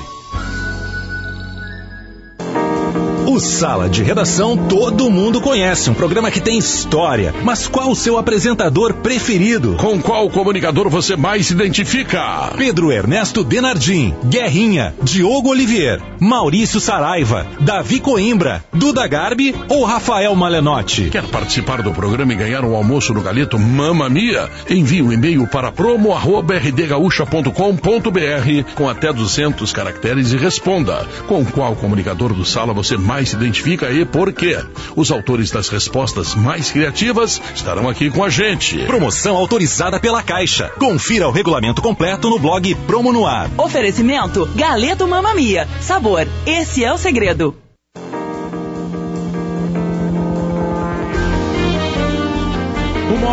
O Sala de Redação todo mundo conhece, um programa que tem história. Mas qual o seu apresentador preferido? Com qual comunicador você mais se identifica? Pedro Ernesto Denardim, Guerrinha, Diogo Olivier, Maurício Saraiva, Davi Coimbra, Duda Garbi ou Rafael Malenotti? Quer participar do programa e ganhar um almoço no Galeto Mamma Mia? Envie um e-mail para promo arroba r d gaúcha ponto com ponto br com até duzentos caracteres e responda. Com qual comunicador do Sala você mais se identifica e por quê? Os autores das respostas mais criativas estarão aqui com a gente. Promoção autorizada pela Caixa. Confira o regulamento completo no blog Promo no Ar. Oferecimento Galeto Mamma Mia. Sabor, esse é o segredo.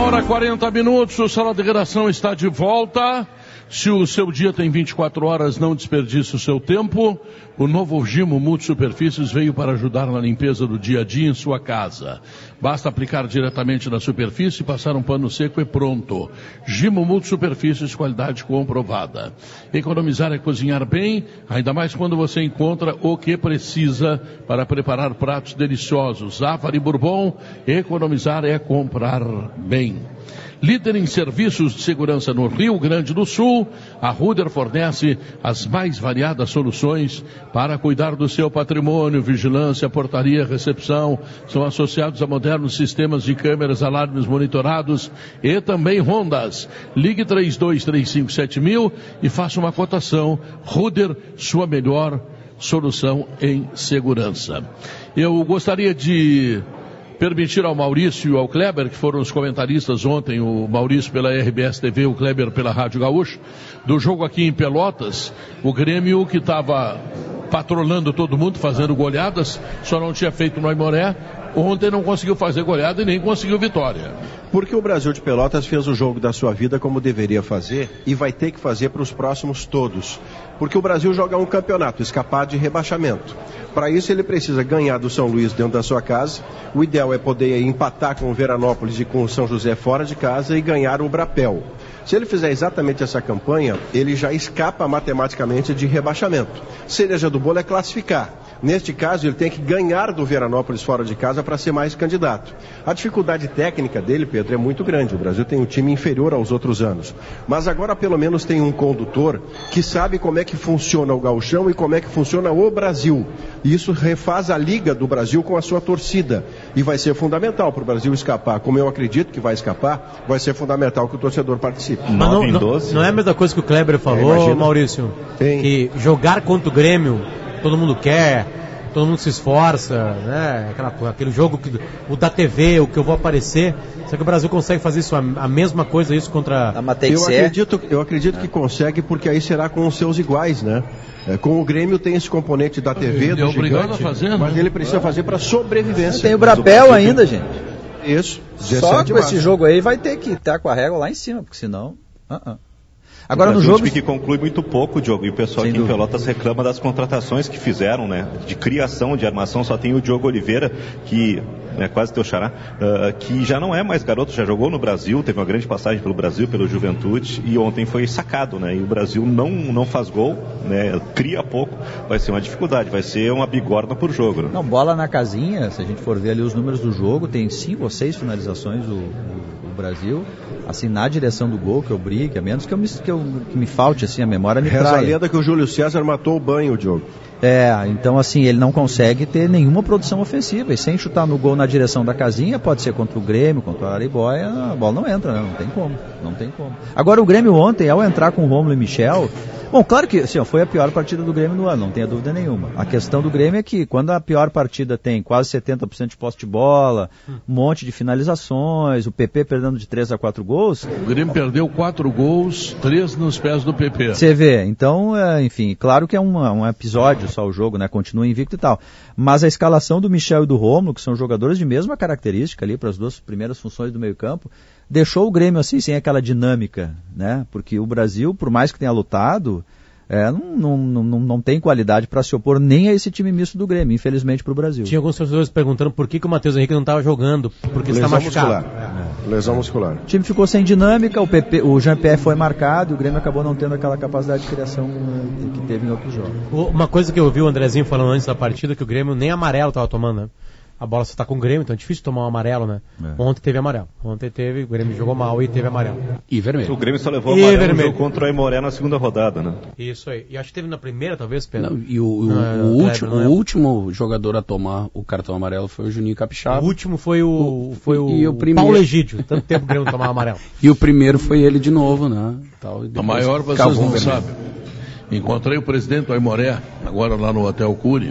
hora e quarenta minutos, o Sala de Redação está de volta. Se o seu dia tem vinte e quatro horas, não desperdice o seu tempo. O novo Gimo Multisuperfícies veio para ajudar na limpeza do dia a dia em sua casa. Basta aplicar diretamente na superfície, passar um pano seco e pronto. Gimo Multisuperfícies, qualidade comprovada. Economizar é cozinhar bem, ainda mais quando você encontra o que precisa para preparar pratos deliciosos. Zafari Bourbon, economizar é comprar bem. Líder em serviços de segurança no Rio Grande do Sul, a Ruder fornece as mais variadas soluções para cuidar do seu patrimônio. Vigilância, portaria, recepção, são associados a modernos sistemas de câmeras, alarmes monitorados e também rondas. Ligue três dois três cinco sete mil e faça uma cotação. Ruder, sua melhor solução em segurança. Eu gostaria de permitir ao Maurício e ao Kleber, que foram os comentaristas ontem, o Maurício pela R B S T V, o Kleber pela Rádio Gaúcho, do jogo aqui em Pelotas, o Grêmio que estava patrolando todo mundo, fazendo goleadas, só não tinha feito no Aimoré, ontem não conseguiu fazer goleada e nem conseguiu vitória. Porque o Brasil de Pelotas fez o jogo da sua vida como deveria fazer e vai ter que fazer para os próximos todos. Porque o Brasil joga um campeonato, escapar de rebaixamento. Para isso ele precisa ganhar do São Luís dentro da sua casa. O ideal é poder empatar com o Veranópolis e com o São José fora de casa e ganhar o Brapel. Se ele fizer exatamente essa campanha, ele já escapa matematicamente de rebaixamento. Cereja do bolo é classificar. Neste caso, ele tem que ganhar do Veranópolis fora de casa para ser mais candidato. A dificuldade técnica dele, Pedro, é muito grande. O Brasil tem um time inferior aos outros anos. Mas agora, pelo menos, tem um condutor que sabe como é que funciona o gauchão e como é que funciona o Brasil. E isso refaz a liga do Brasil com a sua torcida. E vai ser fundamental para o Brasil escapar. Como eu acredito que vai escapar, vai ser fundamental que o torcedor participe. Mas não, não, não é a mesma coisa que o Kleber falou, é, Maurício? Tem. Que jogar contra o Grêmio, todo mundo quer, todo mundo se esforça, né? Aquela, aquele jogo, que, o da T V, o que eu vou aparecer. Será que o Brasil consegue fazer isso, a, a mesma coisa isso contra... Eu acredito, eu acredito que consegue, porque aí será com os seus iguais, né? É, com o Grêmio tem esse componente da T V, ele do é obrigado gigante, a fazer, mas ele precisa fazer para sobrevivência. Tem o Brapel ainda, gente. Isso. Só com esse jogo aí vai ter que estar com a régua lá em cima, porque senão... Uh-uh. Agora no jogo... Um time que conclui muito pouco, Diogo, e o pessoal Sem aqui dúvida. Em Pelotas reclama das contratações que fizeram, né? De criação, de armação, só tem o Diogo Oliveira, que é quase teu xará, uh, que já não é mais garoto, já jogou no Brasil, teve uma grande passagem pelo Brasil, pelo Juventude, e ontem foi sacado, né? E o Brasil não, não faz gol, né? Cria pouco, vai ser uma dificuldade, vai ser uma bigorna por jogo, né? Não, bola na casinha, se a gente for ver ali os números do jogo, tem cinco ou seis finalizações do, do, do Brasil, assim, na direção do gol, que eu brigue, a menos que eu me, que eu, que me falte, assim, a memória me traia. Reza a lenda que o Júlio César matou o banho, Diogo. É, então assim, ele não consegue ter nenhuma produção ofensiva, e sem chutar no gol na direção da casinha, pode ser contra o Grêmio, contra o Araribóia, a bola não entra, né? Não tem como, não tem como. Agora o Grêmio ontem, ao entrar com o Rômulo e Michel, bom, claro que assim, ó, foi a pior partida do Grêmio no ano, não tenha dúvida nenhuma. A questão do Grêmio é que quando a pior partida tem quase setenta por cento de posse de bola, um monte de finalizações, o P P perdendo de três a quatro gols... O Grêmio perdeu quatro gols, três nos pés do P P. Você vê, então, é, enfim, claro que é uma, um episódio só o jogo, né, continua invicto e tal, mas a escalação do Michel e do Rômulo, que são jogadores de mesma característica ali para as duas primeiras funções do meio campo, deixou o Grêmio assim, sem aquela dinâmica, né, porque o Brasil, por mais que tenha lutado, é, não, não, não, não tem qualidade para se opor nem a esse time misto do Grêmio, infelizmente para o Brasil. Tinha alguns torcedores perguntando por que, que o Matheus Henrique não estava jogando, porque está machucado. É. Lesão muscular. O time ficou sem dinâmica, o, P P, o Jean-Pierre foi marcado e o Grêmio acabou não tendo aquela capacidade de criação que teve em outros jogos. Uma coisa que eu ouvi o Andrezinho falando antes da partida, que o Grêmio nem amarelo estava tomando, né? A bola só está com o Grêmio, então é difícil tomar um amarelo, né? É. Ontem teve amarelo. Ontem teve, o Grêmio jogou mal e teve amarelo. E vermelho. O Grêmio só levou amarelo vermelho. No jogo contra o Aimoré na segunda rodada, né? Isso aí. E acho que teve na primeira, talvez, Pedro. Não, e o, o, é, o, último, o último jogador a tomar o cartão amarelo foi o Juninho Capixaba. O último foi o, foi o, e o primeiro... Paulo Egídio. Tanto tempo o Grêmio tomar amarelo. E o primeiro foi ele de novo, né? Tal, a maior, vocês não vermelho. Sabem. Encontrei o presidente do Aimoré, agora lá no Hotel Cury,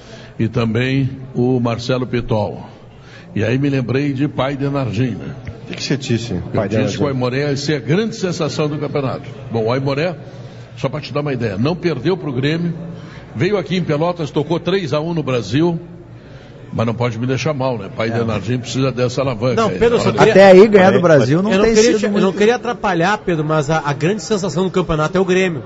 e também o Marcelo Pitol. E aí me lembrei de Pai de Nargina. Que chatice. Eu disse que o Aimoré ia ser a grande sensação do campeonato. Bom, o Aimoré, só para te dar uma ideia, não perdeu para o Grêmio, veio aqui em Pelotas, tocou três a um no Brasil, Mas não pode me deixar mal, né? Pai é. de Nardim precisa dessa alavanca. Não, Pedro, aí, queria... Até aí ganhar do Brasil não, eu não tem queria, sido Eu muito... não queria atrapalhar, Pedro, mas a, a grande sensação do campeonato é o Grêmio.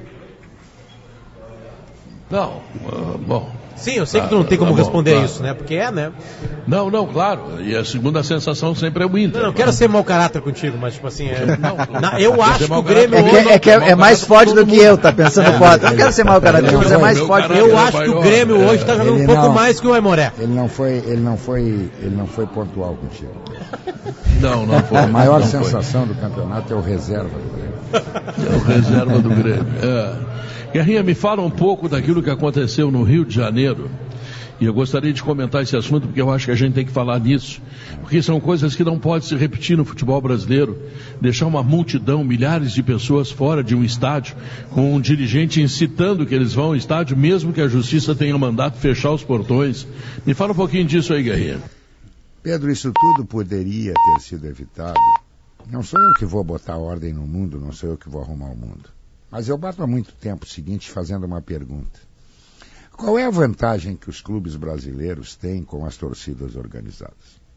Não, uh, bom... Sim, eu sei ah, que tu não tem como tá bom, responder claro. isso, né? Porque é, né? Não, não, claro. E a segunda sensação sempre é o Inter. Não, não quero ser mau caráter contigo, mas tipo assim, é... não, não, eu acho que o Grêmio... É, que, é, que é, é mais forte do que eu, tá pensando forte. Não quero ser mau caráter, mas é mais forte. Eu acho que o Grêmio hoje tá jogando um pouco não, mais que o Aimoré. Ele não foi, ele não foi, ele não foi pontual contigo. Não, não foi. A maior não sensação foi. do campeonato é o reserva do Grêmio. É o reserva do Grêmio. É. Guerrinha, me fala um pouco daquilo que aconteceu no Rio de Janeiro. E eu gostaria de comentar esse assunto porque eu acho que a gente tem que falar nisso. Porque são coisas que não podem se repetir no futebol brasileiro. Deixar uma multidão, milhares de pessoas fora de um estádio, com um dirigente incitando que eles vão ao estádio, mesmo que a justiça tenha mandado fechar os portões. Me fala um pouquinho disso aí, Guerrinha. Pedro, isso tudo poderia ter sido evitado. Não sou eu que vou botar ordem no mundo, não sou eu que vou arrumar o mundo. Mas eu bato há muito tempo o seguinte fazendo uma pergunta. Qual é a vantagem que os clubes brasileiros têm com as torcidas organizadas?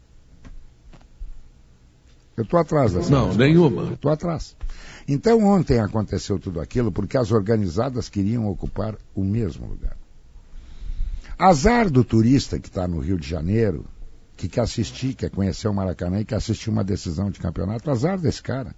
Eu estou atrás dessa Não, resposta. nenhuma. Estou atrás. Então ontem aconteceu tudo aquilo porque as organizadas queriam ocupar o mesmo lugar. Azar do turista que está no Rio de Janeiro, que quer assistir, quer conhecer o Maracanã e quer assistir uma decisão de campeonato. Azar desse cara.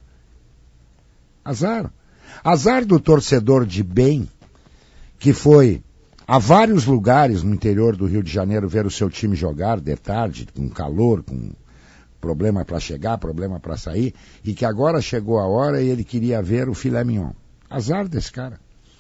Azar. Azar do torcedor de bem que foi a vários lugares no interior do Rio de Janeiro ver o seu time jogar de tarde, com calor, com problema para chegar, problema para sair, e que agora chegou a hora e ele queria ver o filé mignon. Azar desse cara.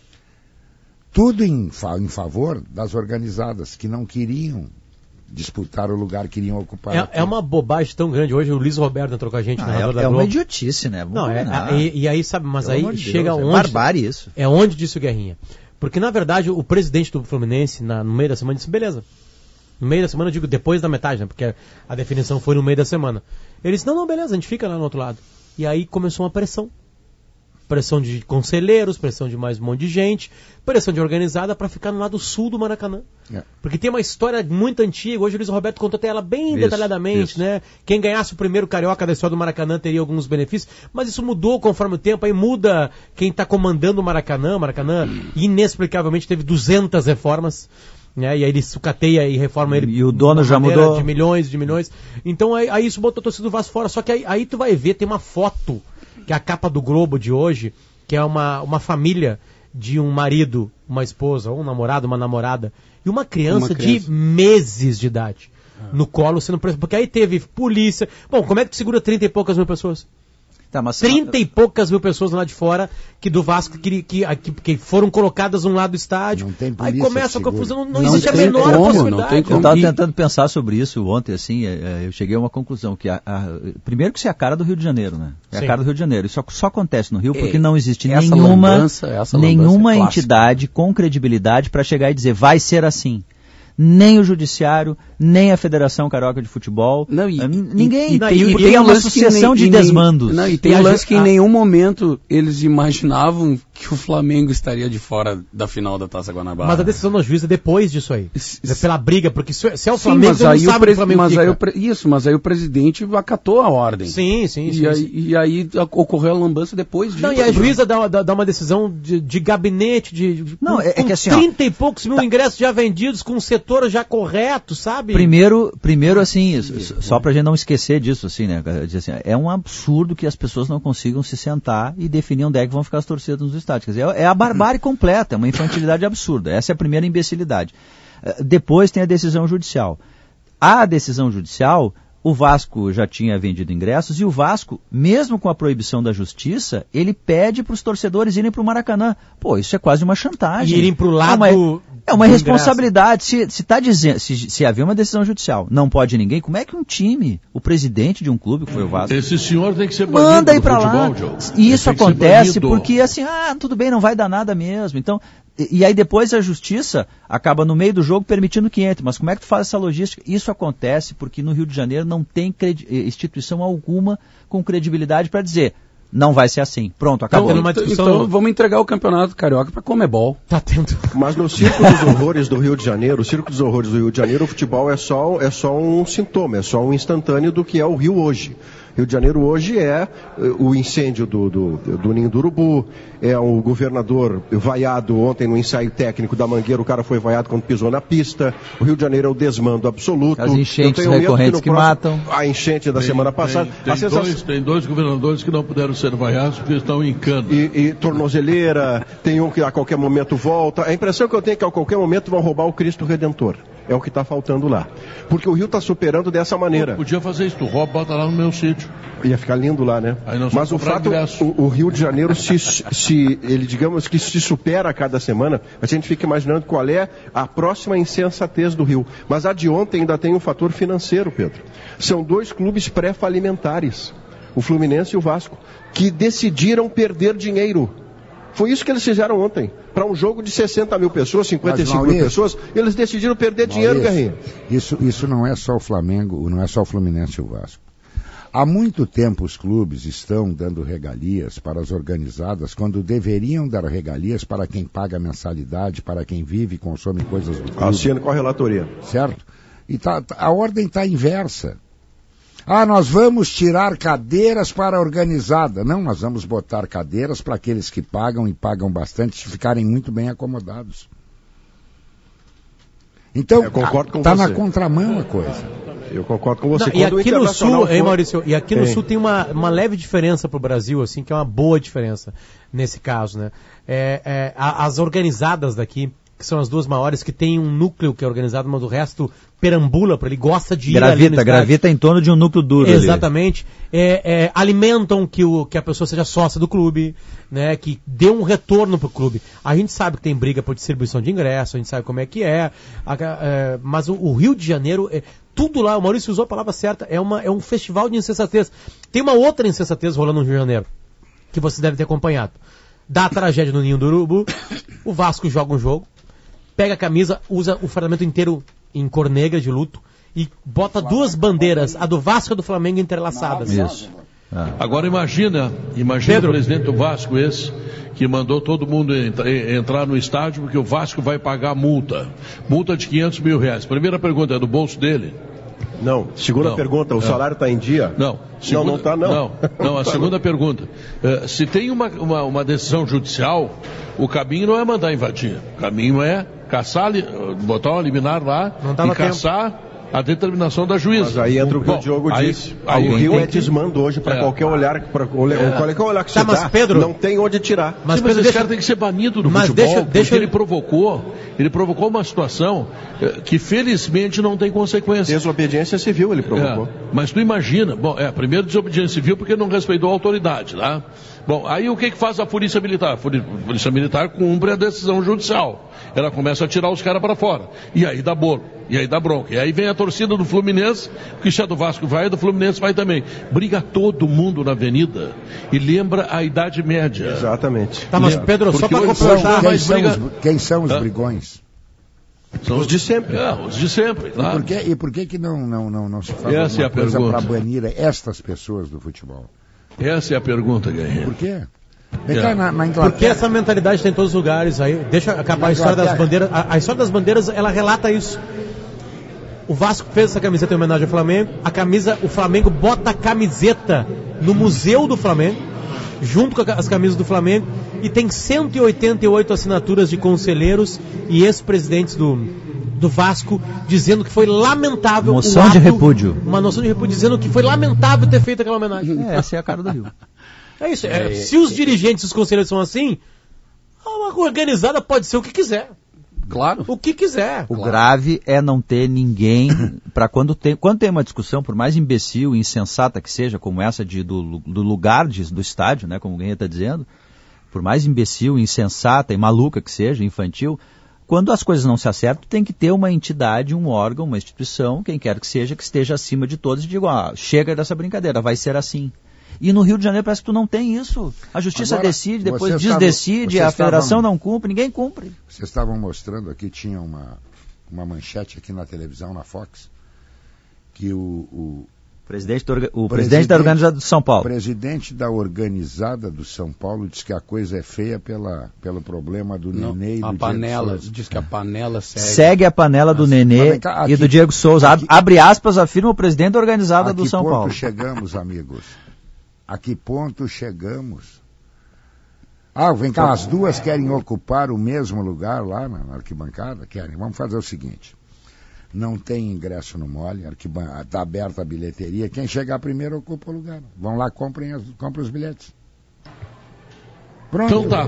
Tudo em, fa- em favor das organizadas, que não queriam disputar o lugar, queriam ocupar. É, é uma bobagem tão grande. Hoje o Luiz Roberto entrou com a gente, ah, narrador é, da é Globo. uma idiotice, né? Vamos não, é, a, e, e aí, sabe, mas Pelo aí de chega Deus, onde... É barbárie isso. É onde disse o Guerrinha. Porque, na verdade, o presidente do Fluminense, na, no meio da semana, disse, beleza. No meio da semana, eu digo depois da metade, né? Porque a definição foi no meio da semana. Ele disse, não, não, beleza, a gente fica lá no outro lado. E aí começou uma pressão. Pressão de conselheiros, pressão de mais um monte de gente, pressão de organizada para ficar no lado sul do Maracanã. É. Porque tem uma história muito antiga, hoje o Luiz Roberto contou até ela bem isso, detalhadamente, isso. né? Quem ganhasse o primeiro Carioca da história do Maracanã teria alguns benefícios, mas isso mudou conforme o tempo, aí muda quem está comandando o Maracanã. O Maracanã inexplicavelmente teve duzentas reformas. Né? E aí ele sucateia e reforma ele. E o dono já mudou. De milhões, de milhões. Então aí, aí isso botou a torcida do Vasco fora. Só que aí, aí tu vai ver, tem uma foto, que é a capa do Globo de hoje, que é uma, uma família de um marido, uma esposa, um namorado, uma namorada, e uma criança, uma criança. de meses de idade. Ah. No colo sendo preso. Porque aí teve polícia. Bom, como é que tu segura trinta e poucas mil pessoas? Tá, mas trinta e poucas mil pessoas lá de fora que do Vasco que, que, que, que foram colocadas um lado do estádio. Não tem aí começa a confusão, não, não, não existe a menor como, possibilidade. Não tem como. Eu estava tentando pensar sobre isso ontem, assim, eu cheguei a uma conclusão, que a, a, primeiro que isso é a cara do Rio de Janeiro, né? É Sim. a cara do Rio de Janeiro. Isso só, só acontece no Rio porque é, não existe nenhuma, lambança, nenhuma entidade com credibilidade para chegar e dizer vai ser assim. Nem o Judiciário, nem a Federação Carioca de Futebol, não, e, ninguém, e, e, tem, e, porque é uma sucessão nem, de desmandos. Nem, não, e tem um lance que em nenhum momento eles imaginavam que o Flamengo estaria de fora da final da Taça Guanabara. Mas a decisão do juiz é depois disso aí, é pela briga, porque se é o sim, Flamengo, mas aí não sabe o, o Flamengo mas aí o pre... Isso, mas aí o presidente acatou a ordem. Sim, sim, e sim. Aí, sim. E aí ocorreu a lambança depois disso. Não, e a juíza dá, dá, dá uma decisão de, de gabinete, de, de não, com, é, é que assim, trinta ó, e poucos mil tá. ingressos já vendidos, com o setor já correto, sabe? Primeiro, primeiro assim, só pra gente não esquecer disso, assim, né? Assim, é um absurdo que as pessoas não consigam se sentar e definir onde é que vão ficar as torcidas nos estádios. Quer dizer, é a barbárie completa, é uma infantilidade absurda. Essa é a primeira imbecilidade. Depois tem a decisão judicial. A decisão judicial, o Vasco já tinha vendido ingressos e o Vasco, mesmo com a proibição da justiça, ele pede para os torcedores irem para o Maracanã. Pô, isso é quase uma chantagem. E irem para o lado... É uma, é uma responsabilidade. Se, se, tá dizendo, se, se haver uma decisão judicial, não pode ninguém, como é que um time, o presidente de um clube, que foi o Vasco... Esse senhor tem que ser banido manda ir para futebol, lá. Joe. E isso acontece porque, assim, ah, tudo bem, não vai dar nada mesmo. Então... E, e aí depois a justiça acaba no meio do jogo permitindo que entre. Mas como é que tu faz essa logística? Isso acontece porque no Rio de Janeiro não tem credi- instituição alguma com credibilidade para dizer Não vai ser assim. Pronto, acabou. Então, discussão... então vamos entregar o Campeonato Carioca para Comebol. Tá tendo. Mas no Circo dos Horrores do Rio de Janeiro, o Circo dos Horrores do Rio de Janeiro, o futebol é só, é só um sintoma, é só um instantâneo do que é o Rio hoje. Rio de Janeiro hoje é o incêndio do, do, do Ninho do Urubu, é o governador vaiado ontem no ensaio técnico da Mangueira, o cara foi vaiado quando pisou na pista. O Rio de Janeiro é o desmando absoluto. As enchentes recorrentes que, que próximo, matam. A enchente da tem, semana passada. Tem, tem, sensação... dois, tem dois governadores que não puderam ser vaiados porque estão em cana. E, e tornozeleira, tem um que a qualquer momento volta. A impressão que eu tenho é que a qualquer momento vão roubar o Cristo Redentor. É o que está faltando lá. Porque o Rio está superando dessa maneira. Eu podia fazer isso, tu rouba, bota lá no meu sítio. Ia ficar lindo lá, né? Mas o fato, o, o Rio de Janeiro, se, se ele, digamos que se supera a cada semana, a gente fica imaginando qual é a próxima insensatez do Rio. Mas a de ontem ainda tem um fator financeiro, Pedro. São dois clubes pré-falimentares, o Fluminense e o Vasco, que decidiram perder dinheiro. Foi isso que eles fizeram ontem. Para um jogo de sessenta mil pessoas, cinquenta e cinco mil pessoas, eles decidiram perder Maurício, dinheiro, Garrinha. Isso, isso não é só o Flamengo, não é só o Fluminense e o Vasco. Há muito tempo os clubes estão dando regalias para as organizadas, quando deveriam dar regalias para quem paga mensalidade, para quem vive e consome coisas do clube. Assina com a relatoria. Certo? E tá, a ordem está inversa. Ah, nós vamos tirar cadeiras para a organizada. Não, nós vamos botar cadeiras para aqueles que pagam e pagam bastante ficarem muito bem acomodados. Então, está na contramão a coisa. Eu concordo com você. Não, e aqui no Sul, for... hein, Maurício, e aqui no Sul tem uma, uma leve diferença para o Brasil, assim, que é uma boa diferença nesse caso, né? É, é, as organizadas daqui, que são as duas maiores, que tem um núcleo que é organizado, mas o resto perambula para ele, gosta de ir gravita, ali gravita em torno de um núcleo duro. Exatamente. É, é, alimentam que, o, que a pessoa seja sócia do clube, né, que dê um retorno para o clube. A gente sabe que tem briga por distribuição de ingresso, a gente sabe como é que é, a, é mas o, o Rio de Janeiro, é, tudo lá, o Maurício usou a palavra certa, é, uma, é um festival de insensatez. Tem uma outra insensatez rolando no Rio de Janeiro, que você deve ter acompanhado. Da tragédia no Ninho do Urubu, o Vasco joga um jogo, pega a camisa, usa o fardamento inteiro em cor negra de luto e bota duas bandeiras, a do Vasco e a do Flamengo, entrelaçadas. Isso. Ah. Agora imagina, imagina Pedro. O presidente do Vasco esse, que mandou todo mundo entra, entrar no estádio porque o Vasco vai pagar multa. Multa de quinhentos mil reais. Primeira pergunta, é do bolso dele? Não. Segunda não. pergunta, o não. salário está em dia? Não. Segunda, não, não está não. Não, não, a segunda pergunta. Uh, se tem uma, uma, uma decisão judicial, o caminho não é mandar invadir. O caminho é caçar, botar um liminar lá e caçar tempo. A determinação da juíza. Mas aí entra o que Bom, o Diogo aí, disse. Aí, o Rio é desmando hoje para é. qualquer olhar, para é. qualquer olhar que tá, você dá, Pedro, não tem onde tirar. Mas, Sim, mas Pedro, esse deixa... cara tem que ser banido do mas futebol, deixa, deixa... ele provocou, ele provocou uma situação que felizmente não tem consequências. Desobediência civil ele provocou. É. Mas tu imagina, bom, é, primeiro desobediência civil porque não respeitou a autoridade, tá? Bom, aí o que que faz a Polícia Militar? A Polícia Militar cumpre a decisão judicial. Ela começa a tirar os caras para fora. E aí dá bolo. E aí dá bronca. E aí vem a torcida do Fluminense, que se é do Vasco vai, do Fluminense vai também. Briga todo mundo na avenida e lembra a Idade Média. Exatamente. Tá, mas Pedro, Porque só para completar... Quem, briga... quem são os brigões? São os de sempre. É, os de sempre, claro. E por que, e por que, que não, não, não, não se faz Essa alguma é coisa para banir estas pessoas do futebol? Essa é a pergunta, Guerreiro. Por quê? É. Cá, na, na Inglaterra... Porque essa mentalidade tem em todos os lugares. Aí, deixa acabar a história das bandeiras. A, a história das bandeiras, ela relata isso. O Vasco fez essa camiseta em homenagem ao Flamengo. A camisa, o Flamengo bota a camiseta no Museu do Flamengo, junto com as camisas do Flamengo, e tem cento e oitenta e oito assinaturas de conselheiros e ex-presidentes do, do Vasco, dizendo que foi lamentável. Moção o ato, de repúdio. Uma noção de repúdio, dizendo que foi lamentável ter feito aquela homenagem. É, essa é a cara do Rio. É isso. É, se os dirigentes e os conselheiros são assim, uma organizada pode ser o que quiser. Claro. O que quiser. O claro. grave é não ter ninguém para quando tem, quando tem uma discussão, por mais imbecil e insensata que seja, como essa de, do, do lugar de, do estádio, né, como alguém está dizendo, por mais imbecil, insensata e maluca que seja, infantil, quando as coisas não se acertam, tem que ter uma entidade, um órgão, uma instituição, quem quer que seja, que esteja acima de todos e diga, ah, chega dessa brincadeira, vai ser assim. E no Rio de Janeiro parece que tu não tem isso. A justiça Agora, decide, depois desdecide, a federação estavam, não cumpre, ninguém cumpre. Vocês estavam mostrando aqui, tinha uma, uma manchete aqui na televisão, na Fox, que o, o, Presidente do, o presidente, presidente da organizada do São Paulo. O presidente da organizada do São Paulo diz que a coisa é feia pela, pelo problema do Não, Nenê e do a Diego panela, Souza. Diz que a panela segue. Segue a panela do Mas, Nenê cá, aqui, e do Diego Souza. Aqui, Abre aspas, afirma o presidente da organizada do São Paulo. A que ponto chegamos, amigos? A que ponto chegamos? Ah, vem cá, as duas querem ocupar o mesmo lugar lá na arquibancada? Querem. Vamos fazer o seguinte. Não tem ingresso no mole, está aberta a bilheteria. Quem chegar primeiro ocupa o lugar. Vão lá, comprem, as, comprem os bilhetes. Pronto. Então tá.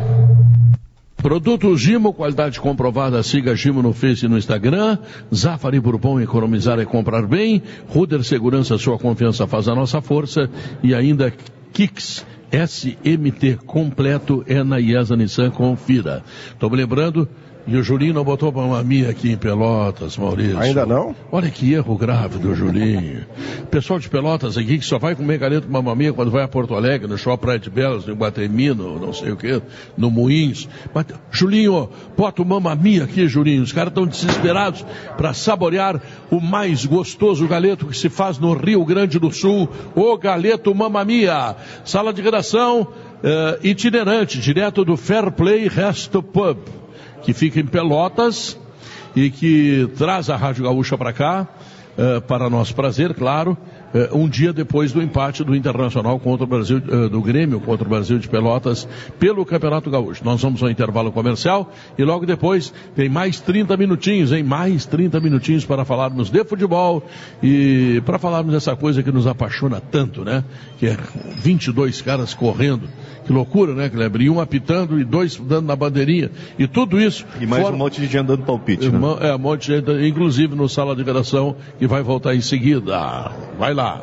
Produto Gimo, qualidade comprovada. Siga Gimo no Face e no Instagram. Zafari Bourbon, economizar é comprar bem. Ruder Segurança, sua confiança faz a nossa força. E ainda Kicks S M T completo é na IESA Nissan, confira. Estou me lembrando... E o Julinho não botou mamamia aqui em Pelotas, Maurício. Ainda não? Olha que erro grave do Julinho. Pessoal de Pelotas aqui que só vai comer galeto mamamia quando vai a Porto Alegre, no Shopping Praia de Belas, no Iguatemi, no não sei o que, no Moinhos. Mas, Julinho, bota o mamamia aqui, Julinho. Os caras estão desesperados para saborear o mais gostoso galeto que se faz no Rio Grande do Sul, o galeto mamamia. Sala de redação uh, itinerante, direto do Fair Play Resto Pub, que fica em Pelotas e que traz a Rádio Gaúcha para cá, uh, para nosso prazer, claro, uh, um dia depois do empate do Internacional contra o Brasil, uh, do Grêmio contra o Brasil de Pelotas, pelo Campeonato Gaúcho. Nós vamos ao intervalo comercial e logo depois tem mais trinta minutinhos, hein? Mais trinta minutinhos para falarmos de futebol e para falarmos dessa coisa que nos apaixona tanto, né? Que é vinte e dois caras correndo. Que loucura, né, Kleber? E um apitando e dois dando na bandeirinha. E tudo isso... E mais fora... um monte de gente dando palpite, né? É, um monte de gente, inclusive no sala de redação, que vai voltar em seguida. Vai lá.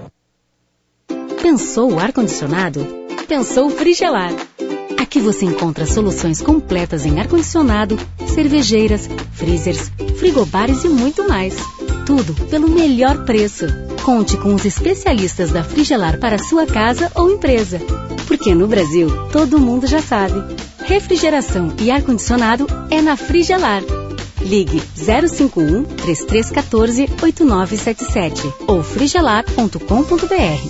Pensou o ar-condicionado? Pensou o Frigelar. Aqui você encontra soluções completas em ar-condicionado, cervejeiras, freezers, frigobares e muito mais. Tudo pelo melhor preço. Conte com os especialistas da Frigelar para sua casa ou empresa. Porque no Brasil, todo mundo já sabe. Refrigeração e ar-condicionado é na Frigelar. Ligue zero cinco um, três três um quatro, oito nove sete sete ou frigelar ponto com ponto b r.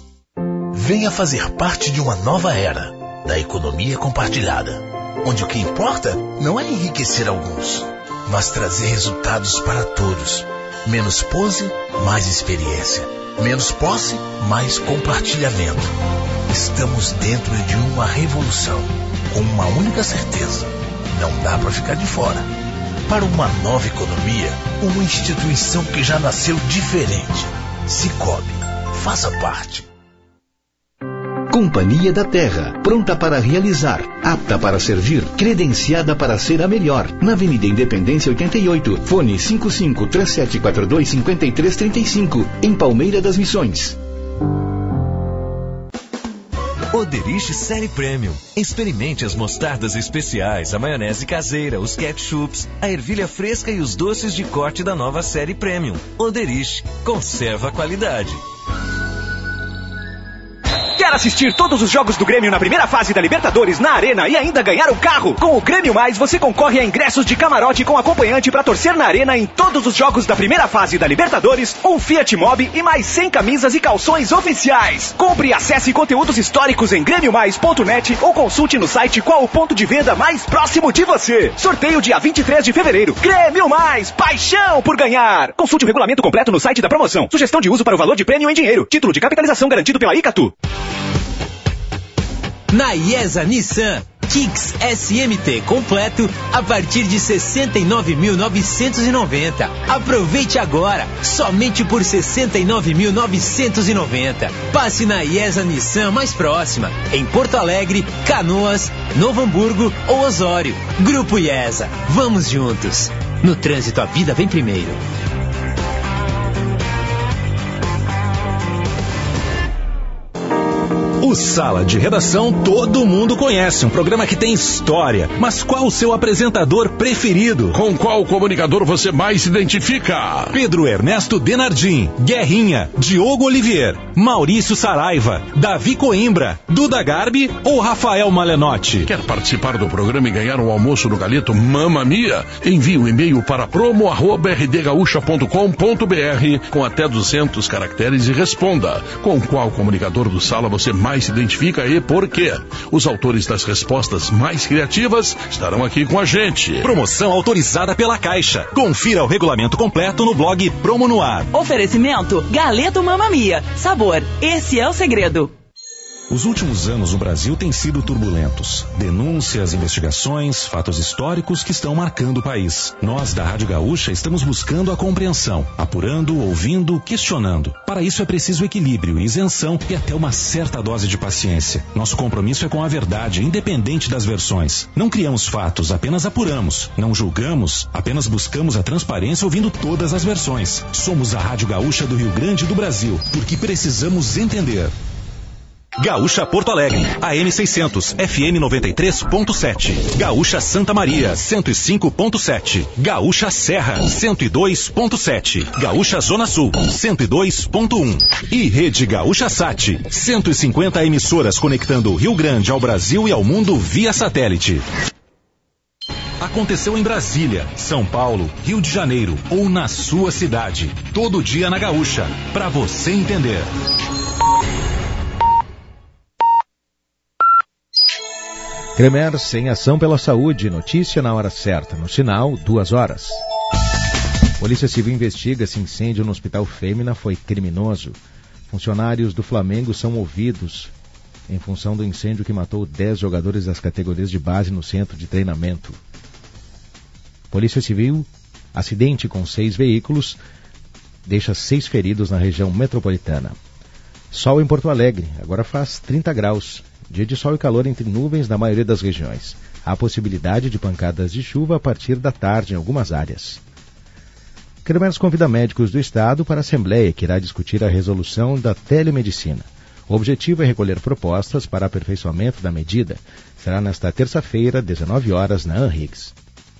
Venha fazer parte de uma nova era da economia compartilhada, onde o que importa não é enriquecer alguns, mas trazer resultados para todos. Menos pose, mais experiência. Menos posse, mais compartilhamento. Estamos dentro de uma revolução, com uma única certeza: não dá para ficar de fora. Para uma nova economia, uma instituição que já nasceu diferente. Cicobi, faça parte. Companhia da Terra, pronta para realizar, apta para servir, credenciada para ser a melhor. Na Avenida Independência oitenta e oito, fone cinco cinco três sete quatro dois cinco três três cinco, em Palmeira das Missões. Oderich Série Premium. Experimente as mostardas especiais, a maionese caseira, os ketchups, a ervilha fresca e os doces de corte da nova Série Premium. Oderich, conserva a qualidade. Quer assistir todos os jogos do Grêmio na primeira fase da Libertadores na Arena e ainda ganhar um carro? Com o Grêmio Mais, você concorre a ingressos de camarote com acompanhante para torcer na Arena em todos os jogos da primeira fase da Libertadores, um Fiat Mobi e mais cem camisas e calções oficiais. Compre e acesse conteúdos históricos em grêmio mais ponto net ou consulte no site qual o ponto de venda mais próximo de você. Sorteio dia vinte e três de fevereiro. Grêmio Mais, paixão por ganhar. Consulte o regulamento completo no site da promoção. Sugestão de uso para o valor de prêmio em dinheiro. Título de capitalização garantido pela Icatu. Na IESA Nissan, Kicks S M T completo a partir de sessenta e nove mil novecentos e noventa. Aproveite agora, somente por sessenta e nove mil novecentos e noventa. Passe na IESA Nissan mais próxima, em Porto Alegre, Canoas, Novo Hamburgo ou Osório. Grupo IESA, vamos juntos. No trânsito, a vida vem primeiro. O Sala de Redação todo mundo conhece, um programa que tem história. Mas qual o seu apresentador preferido? Com qual comunicador você mais se identifica? Pedro Ernesto Denardim, Guerrinha, Diogo Olivier, Maurício Saraiva, Davi Coimbra, Duda Garbi ou Rafael Malenotti? Quer participar do programa e ganhar um almoço no Galeto Mamma Mia? Envie um e-mail para promo arroba r d gaúcha ponto com ponto b r com até duzentos caracteres e responda com qual comunicador do Sala você mais se identifica e por quê. Os autores das respostas mais criativas estarão aqui com a gente. Promoção autorizada pela Caixa. Confira o regulamento completo no blog Promo no Ar. Oferecimento Galeto Mamma Mia. Sabor, esse é o segredo. Os últimos anos no Brasil têm sido turbulentos. Denúncias, investigações, fatos históricos que estão marcando o país. Nós, da Rádio Gaúcha, estamos buscando a compreensão, apurando, ouvindo, questionando. Para isso é preciso equilíbrio, isenção e até uma certa dose de paciência. Nosso compromisso é com a verdade, independente das versões. Não criamos fatos, apenas apuramos. Não julgamos, apenas buscamos a transparência ouvindo todas as versões. Somos a Rádio Gaúcha do Rio Grande do Brasil, porque precisamos entender. Gaúcha Porto Alegre, A M seiscentos, F M noventa e três ponto sete. Gaúcha Santa Maria, cento e cinco ponto sete. Gaúcha Serra, cento e dois ponto sete. Gaúcha Zona Sul, cento e dois ponto um. E Rede Gaúcha Sat, cento e cinquenta emissoras conectando o Rio Grande ao Brasil e ao mundo via satélite. Aconteceu em Brasília, São Paulo, Rio de Janeiro ou na sua cidade. Todo dia na Gaúcha, para você entender. Cremer sem ação pela saúde, notícia na hora certa, no sinal, duas horas. Polícia Civil investiga se incêndio no Hospital Fêmea foi criminoso. Funcionários do Flamengo são ouvidos em função do incêndio que matou dez jogadores das categorias de base no centro de treinamento. Polícia Civil, acidente com seis veículos, deixa seis feridos na região metropolitana. Sol em Porto Alegre, agora faz trinta graus. Dia de sol e calor entre nuvens na maioria das regiões. Há possibilidade de pancadas de chuva a partir da tarde em algumas áreas. Cremer convida médicos do Estado para a Assembleia, que irá discutir a resolução da telemedicina. O objetivo é recolher propostas para aperfeiçoamento da medida. Será nesta terça-feira, dezenove horas, na Anrix.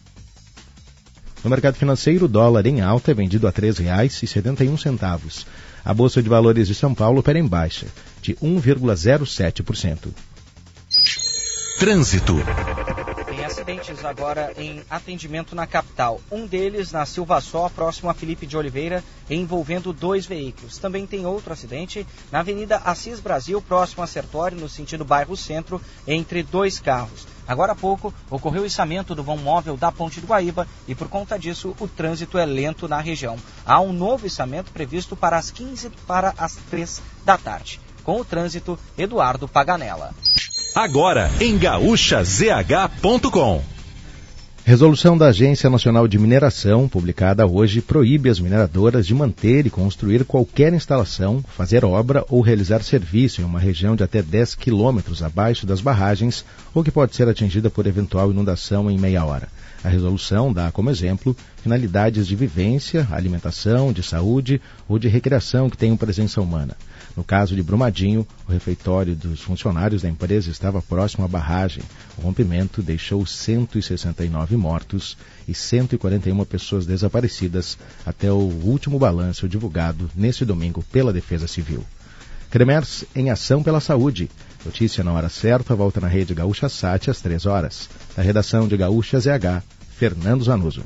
No mercado financeiro, o dólar em alta é vendido a três reais e setenta e um centavos. A Bolsa de Valores de São Paulo opera em baixa, de um vírgula zero sete por cento. Trânsito. Tem acidentes agora em atendimento na capital. Um deles na Silva Só, próximo a Felipe de Oliveira, envolvendo dois veículos. Também tem outro acidente na Avenida Assis Brasil, próximo a Sertório, no sentido bairro Centro, entre dois carros. Agora há pouco, ocorreu o içamento do vão móvel da Ponte do Guaíba e, por conta disso, o trânsito é lento na região. Há um novo içamento previsto para as quinze para as três da tarde. Com o trânsito, Eduardo Paganella. Agora, em gaúcha z h ponto com. Resolução da Agência Nacional de Mineração, publicada hoje, proíbe as mineradoras de manter e construir qualquer instalação, fazer obra ou realizar serviço em uma região de até dez quilômetros abaixo das barragens ou que pode ser atingida por eventual inundação em meia hora. A resolução dá como exemplo finalidades de vivência, alimentação, de saúde ou de recreação que tenham presença humana. No caso de Brumadinho, o refeitório dos funcionários da empresa estava próximo à barragem. O rompimento deixou cento e sessenta e nove mortos e cento e quarenta e uma pessoas desaparecidas até o último balanço divulgado neste domingo pela Defesa Civil. Cremers em ação pela saúde. Notícia na hora certa, volta na Rede Gaúcha Sat às três horas. Da redação de Gaúcha Z H, Fernando Zanuso.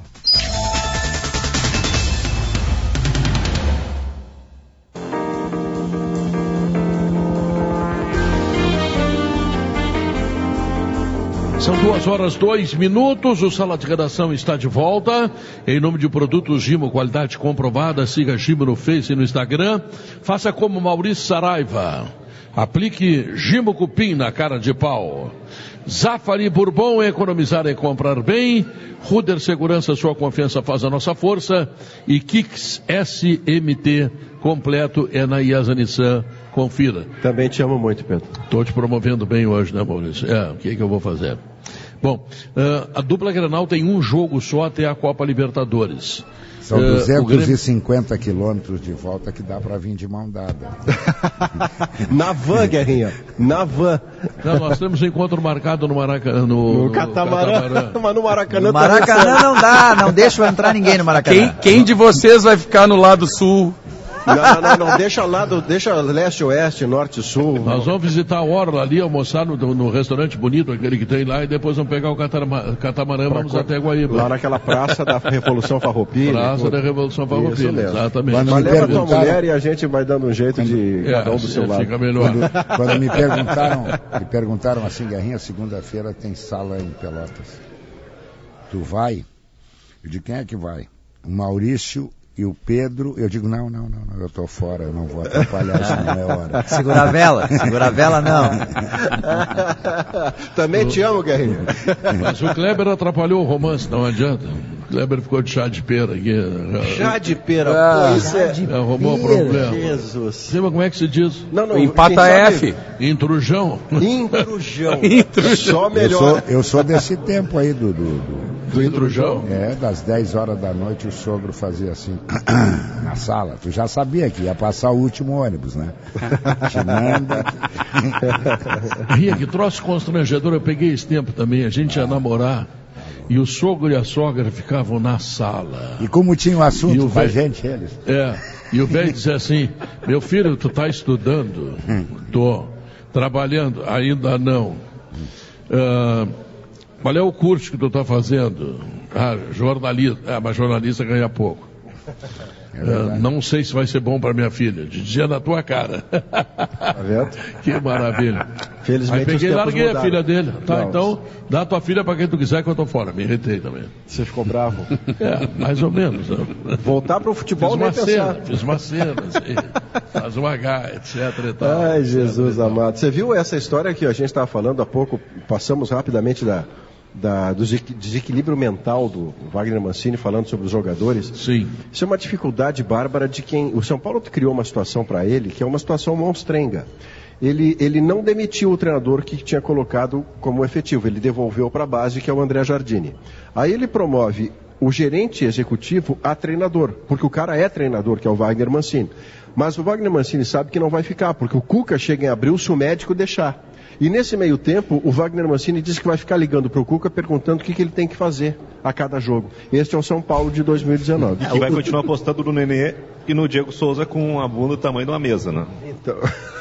São duas horas, dois minutos, o Sala de Redação está de volta. Em nome de Produtos Gimo, qualidade comprovada, siga Gimo no Face e no Instagram. Faça como Maurício Saraiva. Aplique Gimo Cupim na cara de pau. Zafari Bourbon, economizar e comprar bem. Ruder Segurança, sua confiança faz a nossa força. E Kicks S M T completo é na Iasa Nissan. Confira. Também te amo muito, Pedro. Estou te promovendo bem hoje, né, Maurício? É, o que, que eu vou fazer? Bom, uh, a dupla Grenal tem um jogo só até a Copa Libertadores. São Uh, duzentos e cinquenta quilômetros de volta que dá para vir de mão dada. Na van, Guerrinha. Na van. Não, nós temos encontro marcado no Maracanã. No, No, no catamarã. catamarã. Mas no Maracanã No Maracanã não dá, não deixa entrar ninguém no Maracanã. Quem, quem de vocês vai ficar no lado sul? Não, não, não, não, deixa lado, deixa leste, oeste, norte, sul. Nós vamos visitar a Orla ali, almoçar no, no restaurante bonito, aquele que tem lá, e depois vamos pegar o catamarã, catamarã vamos até Guaíba. Lá naquela praça da Revolução Farroupilha. Praça da Revolução Farroupilha, exatamente. Quando Mas leva tua mulher e a gente vai dando um jeito de é, cada um do seu lado. Fica melhor. Quando, quando me perguntaram, me perguntaram assim, Guerrinha, segunda-feira tem sala em Pelotas. Tu vai? Eu digo, quem é que vai? O Maurício e o Pedro. Eu digo, não, não, não, não, eu tô fora, eu não vou atrapalhar, isso não é hora. Segura a vela, segura a vela não. Também te amo, Guerrinha. Mas o Kleber atrapalhou o romance, não adianta. O Kleber ficou de chá de pera aqui. Chá de pera, ah, pô, isso é... é arrumou o problema. Jesus. Sabe como é que se diz? Não, não, empata F. Intrujão. Intrujão. Intrujão. Só melhor. Eu sou, eu sou desse tempo aí do... Do, do, do intrujão? É, das dez horas da noite o sogro fazia assim, na sala. Tu já sabia que ia passar o último ônibus, né? Te manda. Ria, que troço constrangedor. Eu peguei esse tempo também. A gente ia namorar. E o sogro e a sogra ficavam na sala. E como tinha um assunto com a véio, gente, eles? É, e o velho dizia assim, meu filho, tu tá estudando? Tô. Trabalhando? Ainda não. Uh, qual é o curso que tu tá fazendo? Ah, jornalista. Ah, mas jornalista ganha pouco. É uh, não sei se vai ser bom para minha filha. Dizia na tua cara. Tá vendo? Que maravilha. Felizmente, aí peguei e larguei mudaram. a filha dele. Tá, não, então dá a tua filha para quem tu quiser que eu tô fora. Me irritei também. Você ficou bravo? É, mais ou menos. Né? Voltar pro futebol, fiz uma nem cena, pensar. Fiz uma cena, assim, faz um H, etc e tal. Ai, Jesus etc, amado. Você viu essa história que a gente estava falando há pouco? Passamos rapidamente da... Da, do desequilíbrio mental do Wagner Mancini falando sobre os jogadores. Sim. Isso é uma dificuldade bárbara de quem... O São Paulo criou uma situação para ele que é uma situação monstrenga. Ele, ele não demitiu o treinador que tinha colocado como efetivo, ele devolveu para a base, que é o André Jardini. Aí ele promove o gerente executivo a treinador, porque o cara é treinador, que é o Wagner Mancini. Mas o Wagner Mancini sabe que não vai ficar, porque o Cuca chega em abril se o médico deixar. E nesse meio tempo, o Wagner Mancini disse que vai ficar ligando para o Cuca perguntando o que, que ele tem que fazer a cada jogo. Este é o São Paulo de dois mil e dezenove. E que vai continuar apostando no Nenê e no Diego Souza com a bunda do tamanho de uma mesa, né? Então,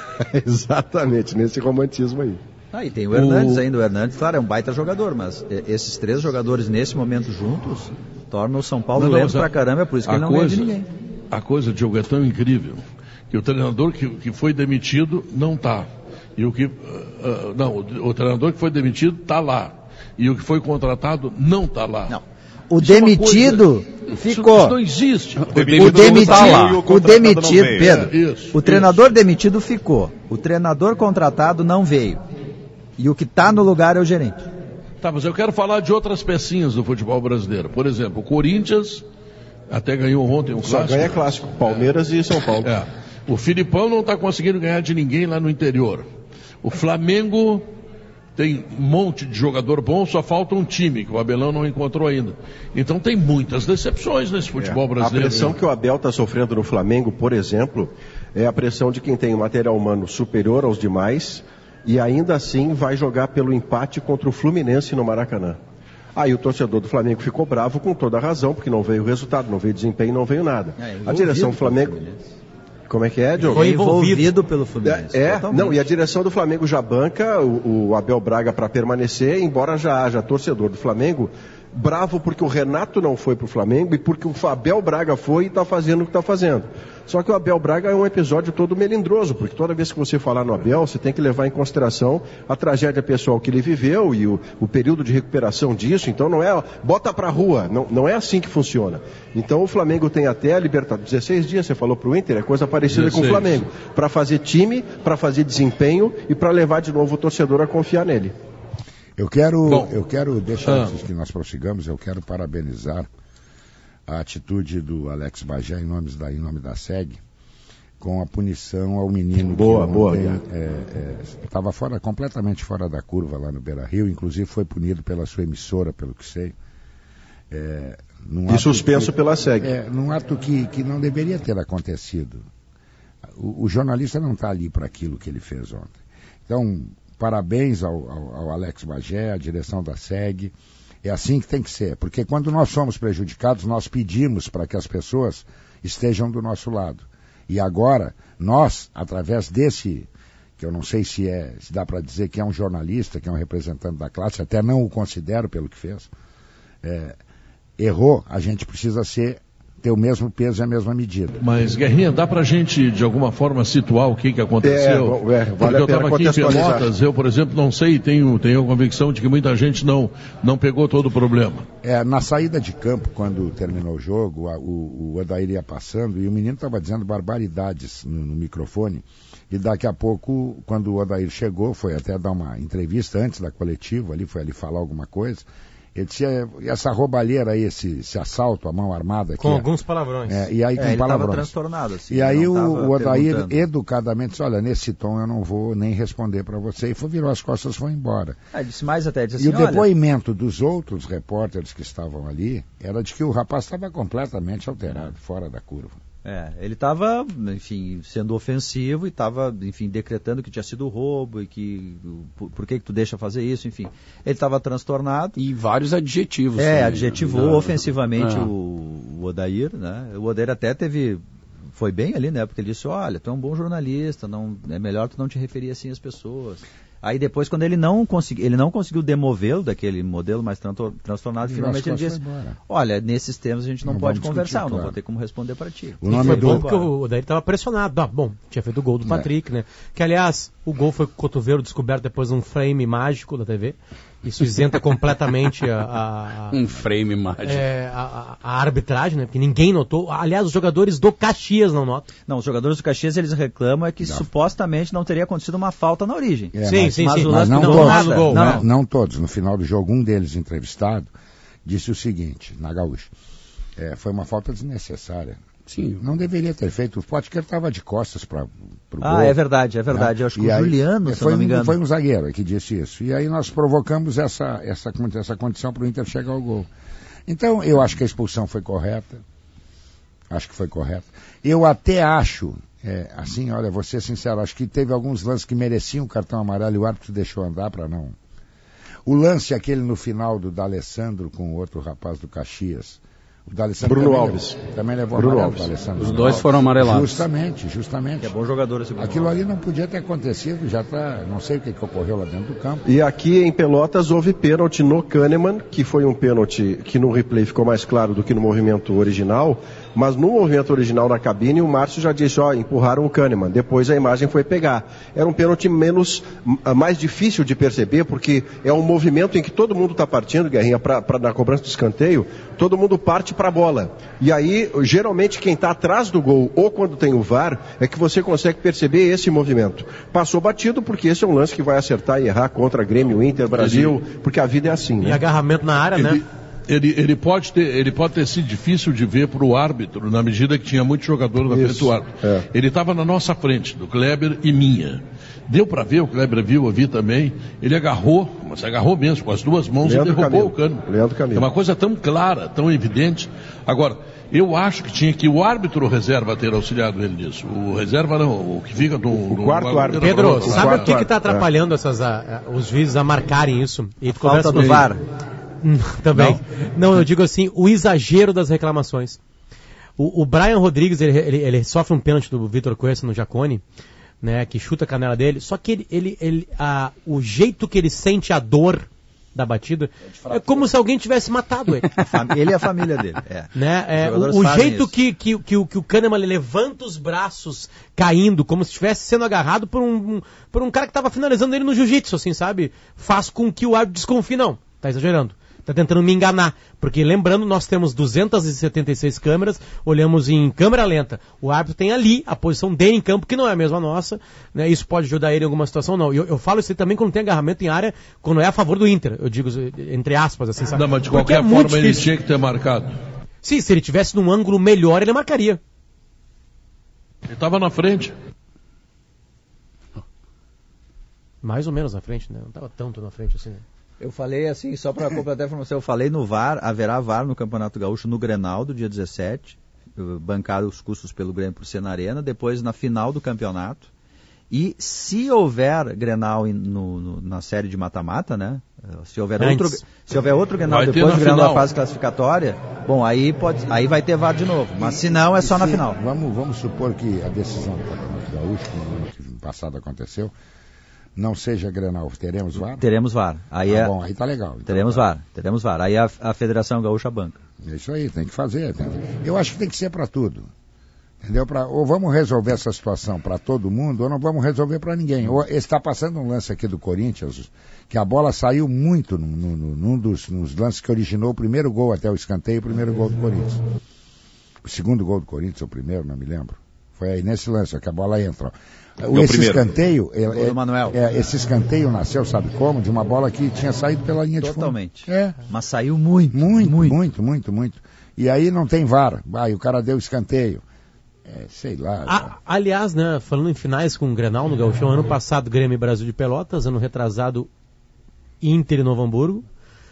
exatamente, nesse romantismo aí. Ah, e tem o Hernandes o... ainda. O Hernandes, claro, é um baita jogador, mas esses três jogadores nesse momento juntos tornam o São Paulo não, lento não, pra caramba, é por isso que ele não coisa, ganha de ninguém. A coisa, Diogo, é tão incrível que o treinador que, que foi demitido não está. E o que, uh, uh, não, o, o treinador que foi demitido está lá. E o que foi contratado não está lá. Não. O isso demitido é coisa, ficou. Isso não existe. O demitido, o demitido, tá lá. O, o demitido Pedro, é, isso, o treinador isso. demitido ficou. O treinador contratado não veio. E o que está no lugar é o gerente. Tá, mas eu quero falar de outras pecinhas do futebol brasileiro. Por exemplo, o Corinthians até ganhou ontem um Só clássico. Só ganha clássico. Palmeiras é. e São Paulo. É. O Filipão não está conseguindo ganhar de ninguém lá no interior. O Flamengo tem um monte de jogador bom, só falta um time, que o Abelão não encontrou ainda. Então tem muitas decepções nesse futebol é. brasileiro. A pressão que o Abel está sofrendo no Flamengo, por exemplo, é a pressão de quem tem um material humano superior aos demais e ainda assim vai jogar pelo empate contra o Fluminense no Maracanã. Aí o torcedor do Flamengo ficou bravo com toda a razão, porque não veio o resultado, não veio desempenho, não veio nada. É, a direção do Flamengo... Como é que é, Diogo? Foi envolvido pelo Fluminense. É, é não, e a direção do Flamengo já banca o, o Abel Braga para permanecer, embora já haja torcedor do Flamengo bravo porque o Renato não foi para o Flamengo e porque o Abel Braga foi e está fazendo o que está fazendo. Só que o Abel Braga é um episódio todo melindroso, porque toda vez que você falar no Abel, você tem que levar em consideração a tragédia pessoal que ele viveu e o, o período de recuperação disso. Então não é, ó, bota pra rua, não, não é assim que funciona. Então o Flamengo tem até a Libertadores, dezesseis dias, você falou pro Inter, é coisa parecida dezesseis. Com o Flamengo, para fazer time, para fazer desempenho e para levar de novo o torcedor a confiar nele. Eu quero, Bom, eu quero, deixa ah. antes que nós prossigamos, eu quero parabenizar a atitude do Alex Bagé em nome da, em nome da S E G, com a punição ao menino boa, que boa, estava é, é, fora, completamente fora da curva lá no Beira-Rio, inclusive foi punido pela sua emissora, pelo que sei. É, e suspenso que, pela SEG. É, num ato que, que não deveria ter acontecido. O, o jornalista não está ali para aquilo que ele fez ontem. Então, parabéns ao, ao, ao Alex Bagé, à direção da SEG. É assim que tem que ser, porque quando nós somos prejudicados, nós pedimos para que as pessoas estejam do nosso lado. E agora, nós, através desse, que eu não sei se, é, se dá para dizer que é um jornalista, que é um representante da classe, até não o considero pelo que fez, é, errou, a gente precisa ser, ter o mesmo peso e a mesma medida. Mas, Guerrinha, dá pra gente, de alguma forma, situar o que, que aconteceu? É, é, vale Porque eu estava aqui em Pelotas, eu, por exemplo, não sei, tenho, tenho a convicção de que muita gente não, não pegou todo o problema. É, na saída de campo, quando terminou o jogo, a, o, o Odair ia passando e o menino estava dizendo barbaridades no, no microfone. E daqui a pouco, quando o Odair chegou, foi até dar uma entrevista antes da coletiva, ali, foi ali falar alguma coisa. Ele disse, essa roubalheira aí, esse, esse assalto à mão armada aqui. Com é, alguns palavrões. É, e aí é, com ele palavrões. Transtornado, assim, e aí o, o Odair, educadamente, disse, olha, nesse tom eu não vou nem responder para você. E foi, virou as costas e foi embora. É, disse mais até, disse assim, e o depoimento olha... dos outros repórteres que estavam ali era de que o rapaz estava completamente alterado, fora da curva. É, ele estava, enfim, sendo ofensivo e estava, enfim, decretando que tinha sido roubo e que, por, por que que tu deixa fazer isso, enfim. Ele estava transtornado. E vários adjetivos. É, também, adjetivou né? ofensivamente é. o, o Odair, né? O Odair até teve, foi bem ali, né? Porque ele disse, olha, tu é um bom jornalista, não, é melhor tu não te referir assim às pessoas. Aí depois, quando ele não, consegui, ele não conseguiu demovê-lo daquele modelo mais transtornado, finalmente ele disse, olha, nesses termos a gente não, não pode conversar, claro. Não vou ter como responder para ti. O nome foi bom porque o Odair estava pressionado. Ah, bom, tinha feito o gol do Patrick, é. né? Que, aliás, o gol foi com o cotovelo descoberto depois de um frame mágico da T V. Isso isenta completamente a, a, a... Um frame mágico. É, a, a arbitragem, né? Porque ninguém notou. Aliás, os jogadores do Caxias não notam. Não, os jogadores do Caxias, eles reclamam é que não. supostamente não teria acontecido uma falta na origem. É, sim, mas, sim, mas sim. Mas não, não, todos, nada, não, não, não, não todos. No final do jogo, um deles entrevistado disse o seguinte, na Gaúcha. É, foi uma falta desnecessária. Sim, não deveria ter feito. O Potker estava de costas para o gol. Ah, é verdade, é verdade. Né? Eu acho que e o aí, Juliano, se foi, não me engano. Foi um zagueiro que disse isso. E aí nós provocamos essa, essa, essa condição para o Inter chegar ao gol. Então, eu acho que a expulsão foi correta. Acho que foi correta. Eu até acho, é, assim, olha, vou ser sincero, acho que teve alguns lances que mereciam o cartão amarelo e o árbitro deixou andar para não. O lance aquele no final do D'Alessandro com o outro rapaz do Caxias. O D'Alessandro Bruno também Alves. Levou, também levou Bruno amarelo. Alves. Os dois Alves. Foram amarelados. Justamente, justamente. É bom jogador esse Aquilo ali não podia ter acontecido, já tá, não sei o que, que ocorreu lá dentro do campo. E aqui em Pelotas houve pênalti no Kahneman, que foi um pênalti que no replay ficou mais claro do que no movimento original, mas no movimento original na cabine o Márcio já disse, ó, empurraram o Kahneman, depois a imagem foi pegar. Era um pênalti menos, mais difícil de perceber, porque é um movimento em que todo mundo está partindo, Guerrinha, pra, pra, na cobrança do escanteio, todo mundo parte para a bola. E aí, geralmente, quem está atrás do gol, ou quando tem o V A R, é que você consegue perceber esse movimento. Passou batido, porque esse é um lance que vai acertar e errar contra Grêmio, Inter, Brasil, ele... porque a vida é assim, né? E agarramento na área, ele... né? Ele, ele, pode ter, ele pode ter sido difícil de ver para o árbitro, na medida que tinha muito jogador na frente do árbitro. É. Ele estava na nossa frente, do Kleber e minha. Deu para ver, o Kleber viu, eu vi também. Ele agarrou, mas agarrou mesmo, com as duas mãos Leandro e derrubou Camilo. o cano. Leandro Camilo. É uma coisa tão clara, tão evidente. Agora, eu acho que tinha que o árbitro reserva ter auxiliado ele nisso. O reserva não, o que fica no... O no quarto árbitro. Pedro, o sabe quarto o que está atrapalhando é. essas, a, a, os juízes a marcarem isso? E tu falta do V A R. Também. Não. não, eu digo assim, o exagero das reclamações. O, o Brian Rodrigues, ele, ele, ele sofre um pênalti do Vitor Cuesta no Jacone, né, que chuta a canela dele, só que ele, ele, ele, a, o jeito que ele sente a dor da batida é, é como se alguém tivesse matado ele. Ele e a família dele. É. Né? É, o o jeito que, que, que, que, que o Kahneman levanta os braços caindo, como se estivesse sendo agarrado por um, um, por um cara que estava finalizando ele no jiu-jitsu, assim, sabe? Faz com que o árbitro desconfie, não, tá exagerando. Está tentando me enganar, porque lembrando, nós temos duzentas e setenta e seis câmeras, olhamos em câmera lenta, o árbitro tem ali a posição dele em campo, que não é a mesma nossa, né? Isso pode ajudar ele em alguma situação, não. Eu, eu falo isso aí também quando tem agarramento em área, quando é a favor do Inter, eu digo entre aspas, assim, sabe? Não, mas de qualquer é forma ele tinha que ter marcado. Sim, se ele tivesse num ângulo melhor, ele marcaria. Ele estava na frente. Mais ou menos na frente, né? Não estava tanto na frente assim, né? Eu falei assim, só para completar a informação, eu falei no V A R, haverá V A R no Campeonato Gaúcho no Grenal do dia dezessete, bancar os custos pelo Grêmio por ser na Arena, depois na final do campeonato. E se houver Grenal no, no, na série de mata-mata, né? Se houver Antes. outro, se houver outro Grenal Vai depois ter do na Grenal da final. fase classificatória, bom, aí, pode, aí vai ter V A R de novo. Mas se não, é só na Sim, final. Vamos, vamos supor que a decisão do Campeonato Gaúcho, que no ano passado aconteceu, não seja Grenal. Teremos V A R? Teremos V A R. Aí ah, é, bom, aí tá legal. Então, teremos tá. V A R. Teremos V A R. Aí a, a Federação Gaúcha banca. É isso aí, tem que fazer. Tem que... Eu acho que tem que ser para tudo. Entendeu? Pra, ou vamos resolver essa situação para todo mundo, ou não vamos resolver para ninguém. Ou, está passando um lance aqui do Corinthians, que a bola saiu muito no, no, no, num dos nos lances que originou o primeiro gol até o escanteio, o primeiro gol do Corinthians. O segundo gol do Corinthians, ou o primeiro, não me lembro. Foi aí nesse lance, ó, que a bola entra. O, esse primeiro. escanteio, é, Gol do Manuel. é, esse escanteio nasceu, sabe como? De uma bola que tinha saído pela linha Totalmente. de fundo. É. Mas saiu muito. Muito, muito, muito, muito, muito. E aí não tem V A R. Ah, e o cara deu escanteio. É, sei lá. A, aliás, né, falando em finais com o Grenal no Gauchão, ano passado Grêmio e Brasil de Pelotas, ano retrasado Inter e Novo Hamburgo.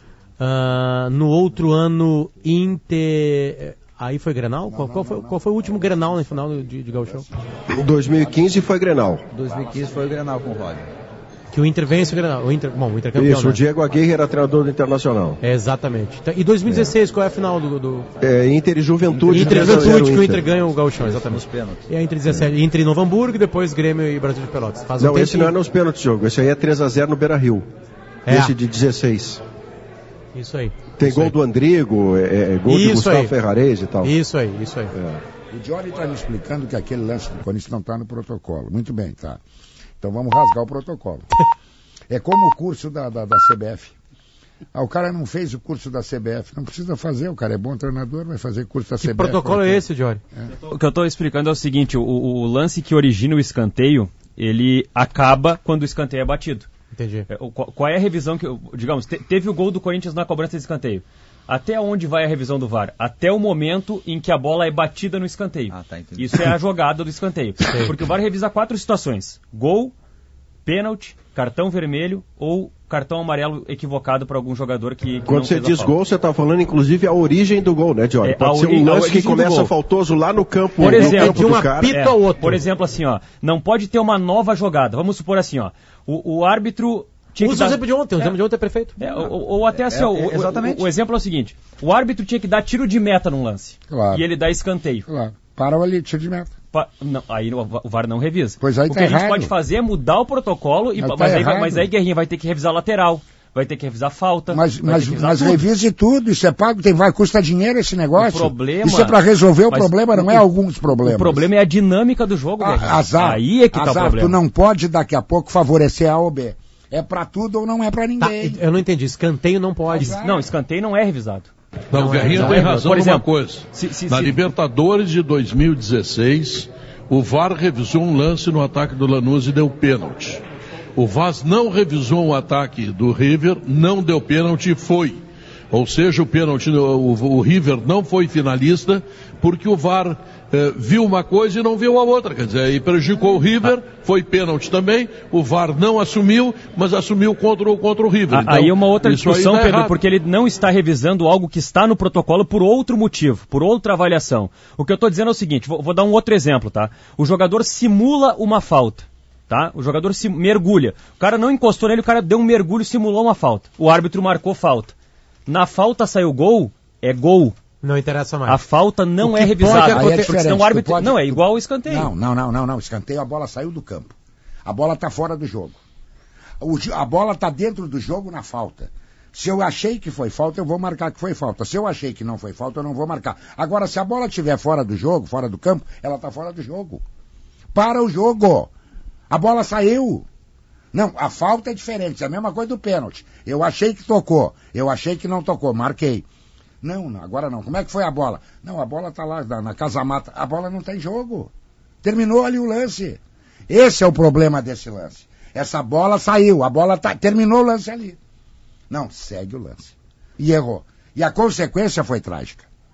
Uh, no outro ano, Inter... Aí foi Grenal? Não, qual, não, qual, foi, não, não. qual foi o último Grenal na final de, de Gauchão? Em dois mil e quinze foi Grenal. dois mil e quinze foi o Grenal com o Roger. Que o Inter vence o Grenal. O Inter, bom, o Inter é campeão, Isso, né? o Diego Aguirre era treinador do Internacional. É, exatamente. Então, e dois mil e dezesseis, é. qual é a final do... do... É, Inter e Juventude. Inter e três a zero Juventude, que o Inter Inter. ganha o Gauchão, exatamente. Nos pênaltis. E a Inter dezessete, é. Inter e Novo Hamburgo, e depois Grêmio e Brasil de Pelotas. Faz Não, um esse não é nos pênaltis, jogo. Esse aí é três a zero no Beira-Rio. É. Esse de dezesseis. Isso aí. Tem isso gol aí. do Andrigo, é, é, gol Isso de Gustavo aí. Ferrarese e tal. Isso aí, isso aí. É. O Johnny está me explicando que aquele lance do Corinthians não está no protocolo. Muito bem, tá. Então vamos rasgar o protocolo. É como o curso da, da, da C B F. Ah, o cara não fez o curso da C B F. Não precisa fazer, o cara é bom treinador, vai fazer curso da Que C B F. Que protocolo é esse, Johnny? É. O que eu estou explicando é o seguinte, o, o lance que origina o escanteio, ele acaba quando o escanteio é batido. Entendi. É, o, qual é a revisão que, digamos, te, teve o gol do Corinthians na cobrança de escanteio. Até onde vai a revisão do V A R? Até o momento em que a bola é batida no escanteio. Ah, tá, entendi. Isso é a jogada do escanteio. Porque o V A R revisa quatro situações. Gol, pênalti, cartão vermelho ou cartão amarelo equivocado para algum jogador que, que Quando não você fez a diz falta. gol, você está falando inclusive a origem do gol, né, Johnny? É, Pode a ser ori- um a lance que origem do começa gol. faltoso lá no campo, Por no exemplo, campo de um do cara. apito É, ao outro. por exemplo, assim, ó, não pode ter uma nova jogada. Vamos supor assim, ó, o, o árbitro tinha que Usa o dar... exemplo de ontem, o É. exemplo de ontem é perfeito. É, ou, ou até assim, É, ó, é, o, exatamente. o, o exemplo é o seguinte: o árbitro tinha que dar tiro de meta num lance. Claro. E ele dá escanteio. Claro. Para ali, tiro de meta. Pa- não, aí o, o V A R não revisa. Pois aí o tá que a gente errado. pode fazer é mudar o protocolo, e, Mas mas, tá aí, vai- errado. mas aí Guerrinha vai ter que revisar lateral, vai ter que revisar falta. Mas, vai mas, ter que revisar mas tudo. revise tudo, isso é pago, tem, vai, custa dinheiro esse negócio. O problema- Isso é para resolver o mas problema, não o- é alguns problemas. O problema é a dinâmica do jogo, Ah, Guerrinha. azar, Aí é que tá azar, o problema. tu não pode daqui a pouco favorecer A ou B. É pra tudo ou não é pra Tá, ninguém. eu não entendi. Escanteio não pode. Azar. Não, escanteio não é revisado. Não, Não o é, Guerrinha não tem é, razão por numa exemplo, coisa. se- se- Na se- Libertadores de dois mil e dezesseis, o V A R revisou um lance no ataque do Lanús e deu pênalti. O Vaz não revisou um ataque do River, não deu pênalti e foi. Ou seja, o pênalti, o, o River não foi finalista porque o V A R eh, viu uma coisa e não viu a outra. Quer dizer, aí prejudicou o River, foi pênalti também. O V A R não assumiu, mas assumiu contra o, contra o River. A- Então, aí é uma outra isso aí discussão, tá Pedro, errado. porque ele não está revisando algo que está no protocolo por outro motivo, por outra avaliação. O que eu estou dizendo é o seguinte, vou, vou dar um outro exemplo, tá? O jogador simula uma falta, tá? O jogador se mergulha. O cara não encostou nele, o cara deu um mergulho e simulou uma falta. O árbitro marcou falta. Na falta saiu gol, é gol. Não interessa mais. A falta não O que é revisada. pode Aí é porque diferente, senão o tu árbitro... pode- Não, é igual ao escanteio. Não, não, não, não, não. Escanteio, a bola saiu do campo. A bola está fora do jogo. O jo- a bola está dentro do jogo na falta. Se eu achei que foi falta, eu vou marcar que foi falta. Se eu achei que não foi falta, eu não vou marcar. Agora, se a bola estiver fora do jogo, fora do campo, ela está fora do jogo. Para o jogo. A bola saiu. Não, a falta é diferente. É a mesma coisa do pênalti. Eu achei que tocou. Eu achei que não tocou. Marquei. Não, não, agora não. Como é que foi a bola? Não, a bola está lá na, na casa-mata. A bola não tem jogo. Terminou ali o lance. Esse é o problema desse lance. Essa bola saiu. A bola tá, terminou o lance ali. Não, segue o lance. E errou. E a consequência foi trágica.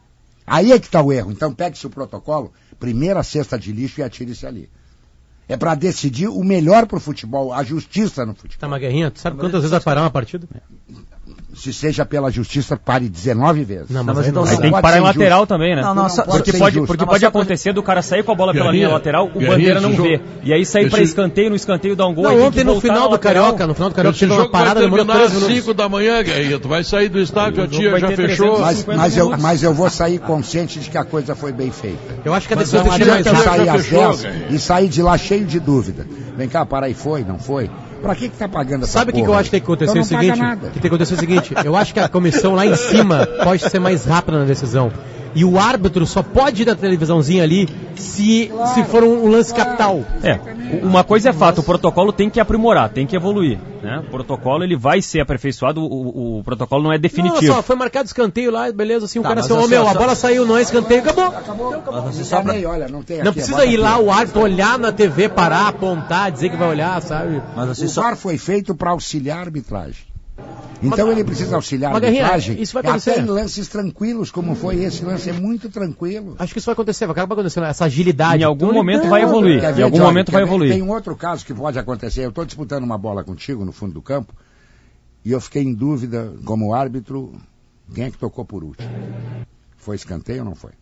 Aí é que está o erro. Então pegue-se o protocolo, primeira cesta de lixo e atire-se ali. É para decidir o melhor para o futebol, a justiça no futebol. Tá, uma guerrinha, tu sabe quantas vezes vai parar uma partida? Se seja pela justiça, pare dezenove vezes. Não, mas, mas então aí tem que parar em lateral justo. Também, né? Não, não, não só, porque pode, porque não, pode acontecer do cara sair com a bola pela linha lateral, o bandeira não vê. E aí sair para escanteio, no escanteio dar um gol. Não, ontem no final do Carioca, no final do Carioca, teve uma parada, demorou três minutos. Às cinco da manhã, Guerrinha, tu vai sair do estádio, a tia já fechou. Mas, mas, eu, mas eu vou sair consciente de que a coisa foi bem feita. Eu acho que a decisão tem que ser mais sair às dez e sair de lá cheio de dúvida. Vem cá, para aí, foi, não foi? Pra que que tá pagando essa Sabe o que, que eu acho que tem que acontecer? Então o seguinte, que tem que acontecer o seguinte, eu acho que a comissão lá em cima pode ser mais rápida na decisão. E o árbitro só pode ir da televisãozinha ali se, claro, se for um, um lance capital. É, uma coisa é fato, o protocolo tem que aprimorar, tem que evoluir. Né? O protocolo ele vai ser aperfeiçoado, o, o protocolo não é definitivo. Não, só foi marcado escanteio lá, beleza, assim, tá, o cara assim, ô meu, só, a bola saiu, não é escanteio, acabou. acabou, acabou. Mas você sabe, pra... olha, não tem não aqui, precisa ir lá o árbitro olhar na T V, parar, apontar, dizer que vai olhar, sabe? Mas assim, o só... V A R foi feito para auxiliar a arbitragem. Então mas, ele precisa auxiliar a arbitragem isso vai acontecer. Até em lances tranquilos, como foi esse lance, é muito tranquilo. Acho que isso vai acontecer, vai acabar acontecendo, essa agilidade. Em algum momento vai evoluir, em algum momento vai evoluir. Tem um outro caso que pode acontecer, eu estou disputando uma bola contigo no fundo do campo, e eu fiquei em dúvida, como árbitro, quem é que tocou por último? Foi escanteio ou não foi?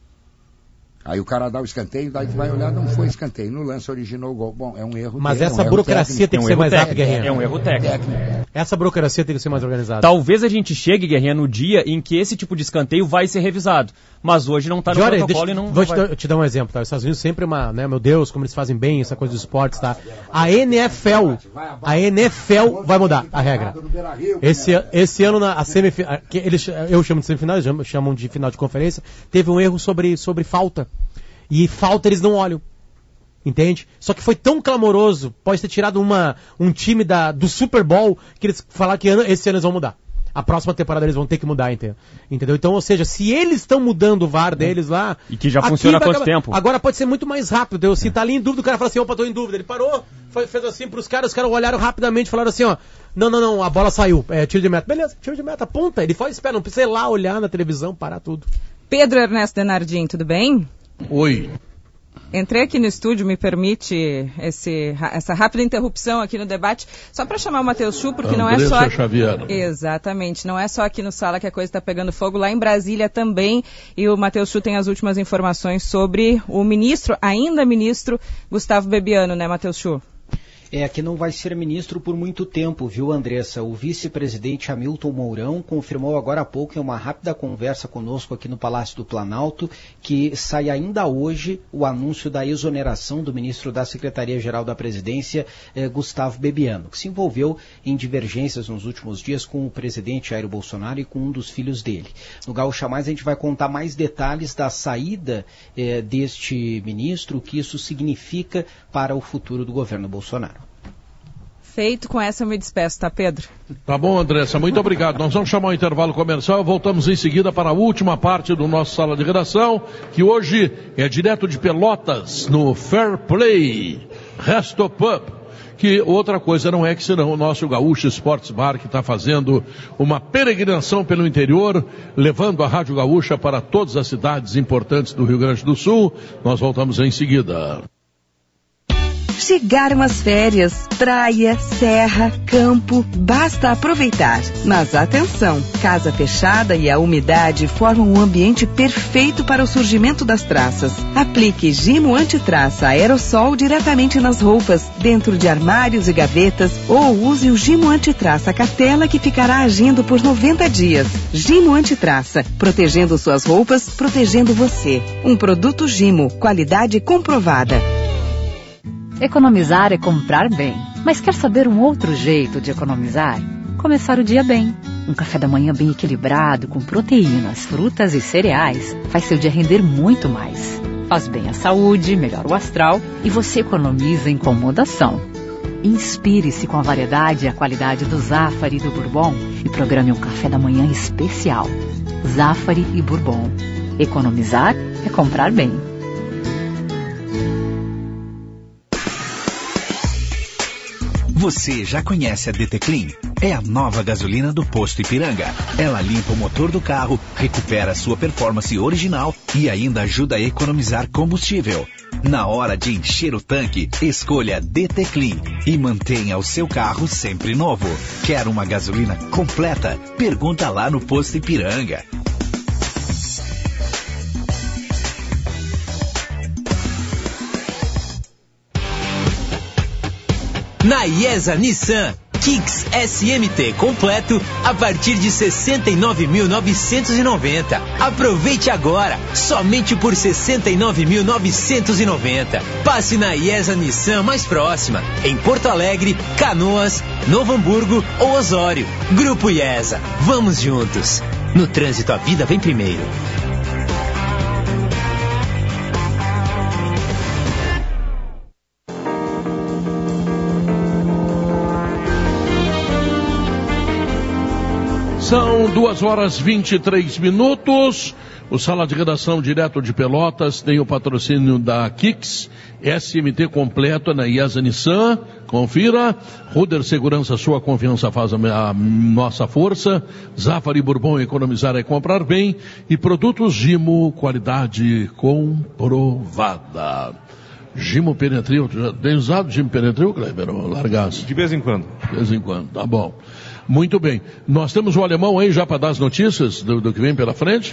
Aí o cara dá o escanteio, daí tu vai olhar, não foi escanteio. No lance originou o gol. Bom, é um erro. Mas técnico, essa um burocracia tem que ser mais rápida, Guerrinha. É um erro técnico. Essa burocracia tem que ser mais organizada. Talvez a gente chegue, Guerrinha, no dia em que esse tipo de escanteio vai ser revisado. Mas hoje não está no Jory, protocolo deixa, e não vou vai... te, dar, te dar um exemplo, tá? Os Estados Unidos sempre uma, né, meu Deus, como eles fazem bem essa coisa dos esportes, tá? A N F L, a N F L vai mudar a regra. Esse, esse ano na a semifinal, eles eu chamo de semifinal, eles chamam de final de conferência, teve um erro sobre sobre falta. E falta eles não olham, entende? Só que foi tão clamoroso, pode ter tirado uma, um time da, do Super Bowl, que eles falaram que ano, esse ano eles vão mudar. A próxima temporada eles vão ter que mudar, entendeu? entendeu? Então, ou seja, se eles estão mudando o V A R deles lá... E que já funciona há quanto tempo? Agora pode ser muito mais rápido, entendeu? Se é. tá ali em dúvida, o cara fala assim, opa, tô em dúvida. Ele parou, foi, fez assim pros caras, os caras olharam rapidamente e falaram assim, ó, não, não, não, a bola saiu, é tiro de meta. Beleza, tiro de meta, ponta. Ele foi, espera, não precisa ir lá olhar na televisão, parar tudo. Pedro Ernesto Denardim, tudo bem? Oi. Entrei aqui no estúdio, me permite esse, essa rápida interrupção aqui no debate, só para chamar o Matheus Chu, porque Andressa não é só... Xavier. Exatamente, não é só aqui no Sala que a coisa está pegando fogo, lá em Brasília também, e o Matheus Chu tem as últimas informações sobre o ministro, ainda ministro, Gustavo Bebiano, né, Matheus Chu? É, que não vai ser ministro por muito tempo, viu, Andressa? O vice-presidente Hamilton Mourão confirmou agora há pouco, em uma rápida conversa conosco aqui no Palácio do Planalto, que sai ainda hoje o anúncio da exoneração do ministro da Secretaria-Geral da Presidência, eh, Gustavo Bebiano, que se envolveu em divergências nos últimos dias com o presidente Jair Bolsonaro e com um dos filhos dele. No Gaúcha Mais, a gente vai contar mais detalhes da saída eh, deste ministro, o que isso significa para o futuro do governo Bolsonaro. Feito, com essa eu me despeço, tá, Pedro? Tá bom, Andressa, muito obrigado. Nós vamos chamar o intervalo comercial, voltamos em seguida para a última parte do nosso Sala de Redação, que hoje é direto de Pelotas, no Fair Play Resto Pub. Que outra coisa não é que senão o nosso Gaúcho Sports Bar, que está fazendo uma peregrinação pelo interior, levando a Rádio Gaúcha para todas as cidades importantes do Rio Grande do Sul. Nós voltamos em seguida. Chegaram as férias, praia, serra, campo, basta aproveitar. Mas atenção, casa fechada e a umidade formam um ambiente perfeito para o surgimento das traças. Aplique Gimo Antitraça Aerosol diretamente nas roupas, dentro de armários e gavetas, ou use o Gimo Antitraça Cartela, que ficará agindo por noventa dias. Gimo Antitraça, protegendo suas roupas, protegendo você. Um produto Gimo, qualidade comprovada. Economizar é comprar bem. Mas quer saber um outro jeito de economizar? Começar o dia bem. Um café da manhã bem equilibrado, com proteínas, frutas e cereais, faz seu dia render muito mais. Faz bem à saúde, melhora o astral e você economiza em incomodação. Inspire-se com a variedade e a qualidade do Zafari e do Bourbon e programe um café da manhã especial. Zafari e Bourbon. Economizar é comprar bem. Você já conhece a D T Clean? É a nova gasolina do posto Ipiranga. Ela limpa o motor do carro, recupera sua performance original e ainda ajuda a economizar combustível. Na hora de encher o tanque, escolha D T Clean e mantenha o seu carro sempre novo. Quer uma gasolina completa? Pergunta lá no posto Ipiranga. Na IESA Nissan, Kicks S M T completo a partir de sessenta e nove mil novecentos e noventa. Aproveite agora, somente por sessenta e nove mil novecentos e noventa. Passe na IESA Nissan mais próxima, em Porto Alegre, Canoas, Novo Hamburgo ou Osório. Grupo IESA, vamos juntos. No trânsito a vida vem primeiro. São duas horas e vinte e três minutos. O Sala de Redação direto de Pelotas tem o patrocínio da Kicks, S M T completo na IESA Nissan. Confira. Ruder Segurança, sua confiança faz a, a nossa força. Zafari Bourbon, economizar é comprar bem. E produtos Gimo, qualidade comprovada. Gimo Penetril, já tem usado Gimo Penetril, Kleber? Largaço. De vez em quando. De vez em quando, tá bom. Muito bem. Nós temos o alemão aí já para dar as notícias do, do que vem pela frente?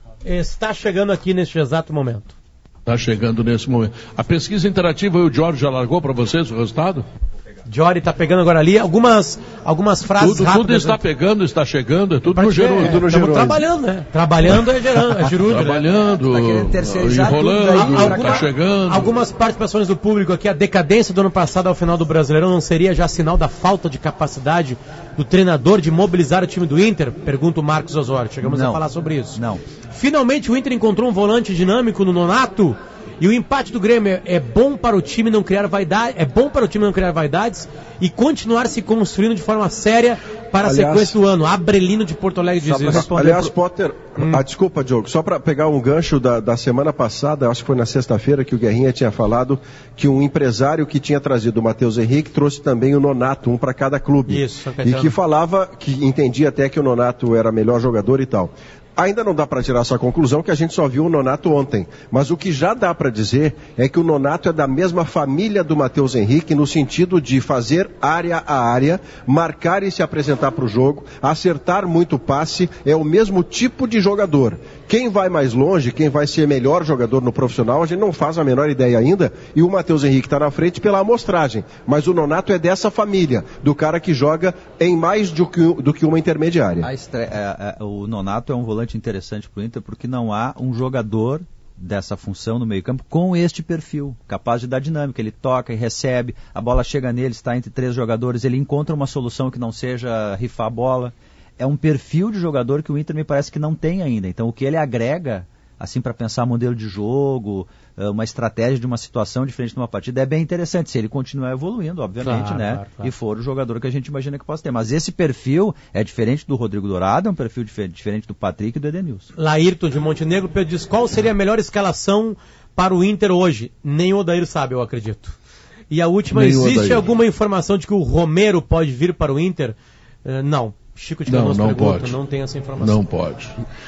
Está chegando aqui neste exato momento. Está chegando nesse momento. A pesquisa interativa, o Jorge já largou para vocês o resultado? Jory está pegando agora ali algumas, algumas frases tudo, rápidas. Tudo está né? pegando, está chegando, é tudo no gerúndio. É, estamos trabalhando, né? Trabalhando é gerando, é gerúndio. Trabalhando, né? tá enrolando, está chegando. Algumas participações do público aqui, a decadência do ano passado ao final do Brasileirão não seria já sinal da falta de capacidade do treinador de mobilizar o time do Inter? Pergunta o Marcos Osório. Chegamos não, a falar sobre isso. Não. Finalmente o Inter encontrou um volante dinâmico no Nonato. E o empate do Grêmio é bom para o time não criar vaidade, é bom para o time não criar vaidades e continuar se construindo de forma séria para Aliás, a sequência do ano. Abrelino de Porto Alegre diz isso. Aliás, Potter, hum. ah, desculpa, Diogo, só para pegar um gancho da, da semana passada, acho que foi na sexta-feira que o Guerrinha tinha falado que um empresário que tinha trazido o Matheus Henrique trouxe também o Nonato, um para cada clube. Isso, e que falava, que entendia até que o Nonato era melhor jogador e tal. Ainda não dá para tirar essa conclusão que a gente só viu o Nonato ontem. Mas o que já dá para dizer é que o Nonato é da mesma família do Matheus Henrique no sentido de fazer área a área, marcar e se apresentar para o jogo, acertar muito passe, é o mesmo tipo de jogador. Quem vai mais longe, quem vai ser melhor jogador no profissional, a gente não faz a menor ideia ainda, e o Matheus Henrique está na frente pela amostragem. Mas o Nonato é dessa família, do cara que joga em mais do que, do que uma intermediária. A estre... é, é, o Nonato é um volante interessante para o Inter porque não há um jogador dessa função no meio-campo com este perfil, capaz de dar dinâmica. Ele toca e recebe, a bola chega nele, está entre três jogadores, ele encontra uma solução que não seja rifar a bola. É um perfil de jogador que o Inter me parece que não tem ainda. Então o que ele agrega, assim, para pensar modelo de jogo, uma estratégia de uma situação diferente de uma partida, é bem interessante, se ele continuar evoluindo, obviamente, claro, né? Claro, claro. E for o jogador que a gente imagina que possa ter. Mas esse perfil é diferente do Rodrigo Dourado, é um perfil dif- diferente do Patrick e do Edenilson. Laírton de Montenegro diz, qual seria a melhor escalação para o Inter hoje? Nem o Odair sabe, eu acredito. E a última, Nem existe alguma informação de que o Romero pode vir para o Inter? Uh, não. Chico de Canoas pergunta, pode. Não tem essa informação. Não pode.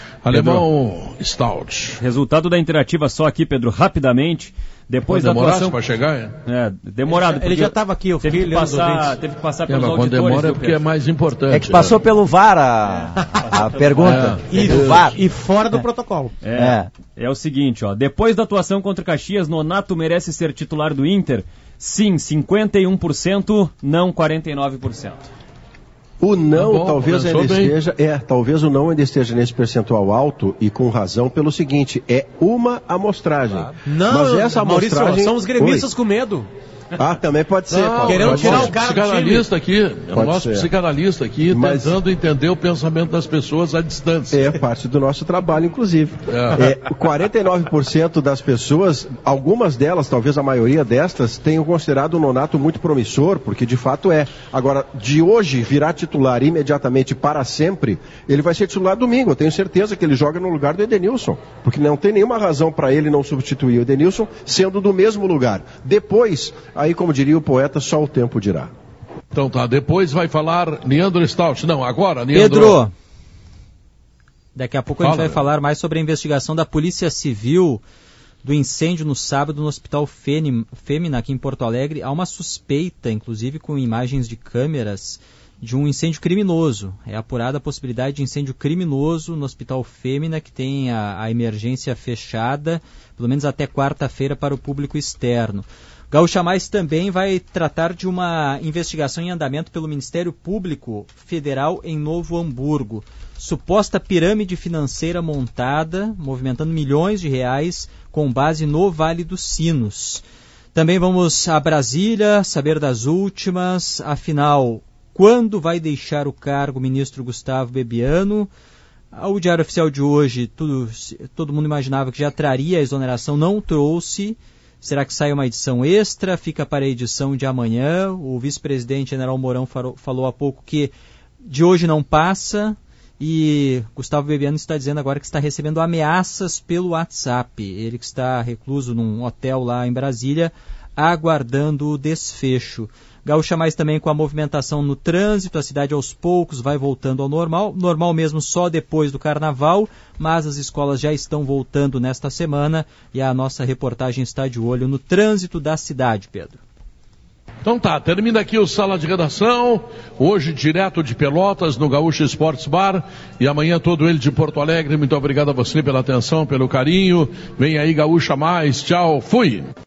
Alemão Stout. Resultado da interativa só aqui, Pedro, rapidamente. Depois da atuação para chegar? É, é demorado. Ele já estava aqui, eu teve que passar, teve que passar pelos é, mas auditores. Quando demora é porque é mais importante. É que passou né? pelo V A R a, a pergunta. É. E, V A R. E fora do é. protocolo. É, é. é o seguinte, ó. Depois da atuação contra o Caxias, Nonato merece ser titular do Inter? Sim, cinquenta e um por cento, não quarenta e nove por cento. O não, tá bom, talvez ainda bem. esteja, é, talvez o não ainda esteja nesse percentual alto e com razão pelo seguinte, é uma amostragem. Claro. Não, mas essa Maurício, amostragem... são os gremistas Oi. com medo. Ah, também pode ser. Não, querendo tirar nosso o cara psicanalista aqui, é o nosso ser. psicanalista aqui, mas... tentando entender o pensamento das pessoas à distância. É parte do nosso trabalho, inclusive. É. É, quarenta e nove por cento das pessoas, algumas delas, talvez a maioria destas, tenham considerado o Nonato muito promissor, porque de fato é. Agora, de hoje virar titular imediatamente para sempre, ele vai ser titular domingo. Eu tenho certeza que ele joga no lugar do Edenilson, porque não tem nenhuma razão para ele não substituir o Edenilson, sendo do mesmo lugar. Depois, aí como diria o poeta, só o tempo dirá. Então tá, depois vai falar Leandro Stout. Não, agora, Leandro. Pedro, daqui a pouco Fala, a gente vai né? falar mais sobre a investigação da Polícia Civil do incêndio no sábado no Hospital Fêmina, aqui em Porto Alegre. Há uma suspeita, inclusive com imagens de câmeras, de um incêndio criminoso. É apurada a possibilidade de incêndio criminoso no Hospital Fêmina, que tem a, a emergência fechada, pelo menos até quarta-feira, para o público externo. Gaúcha Mais também vai tratar de uma investigação em andamento pelo Ministério Público Federal em Novo Hamburgo. Suposta pirâmide financeira montada, movimentando milhões de reais, com base no Vale dos Sinos. Também vamos a Brasília, saber das últimas. Afinal, quando vai deixar o cargo o ministro Gustavo Bebiano? O Diário Oficial de hoje, tudo, todo mundo imaginava que já traria a exoneração, não trouxe. Será que sai uma edição extra? Fica para a edição de amanhã. O vice-presidente General Mourão falou, falou há pouco que de hoje não passa. E Gustavo Bebiano está dizendo agora que está recebendo ameaças pelo WhatsApp. Ele que está recluso num hotel lá em Brasília, aguardando o desfecho. Gaúcha Mais também com a movimentação no trânsito, a cidade aos poucos vai voltando ao normal, normal mesmo só depois do carnaval, mas as escolas já estão voltando nesta semana e a nossa reportagem está de olho no trânsito da cidade, Pedro. Então tá, termina aqui o Sala de Redação, hoje direto de Pelotas, no Gaúcho Sports Bar, e amanhã todo ele de Porto Alegre. Muito obrigado a você pela atenção, pelo carinho. Vem aí Gaúcha Mais, tchau, fui!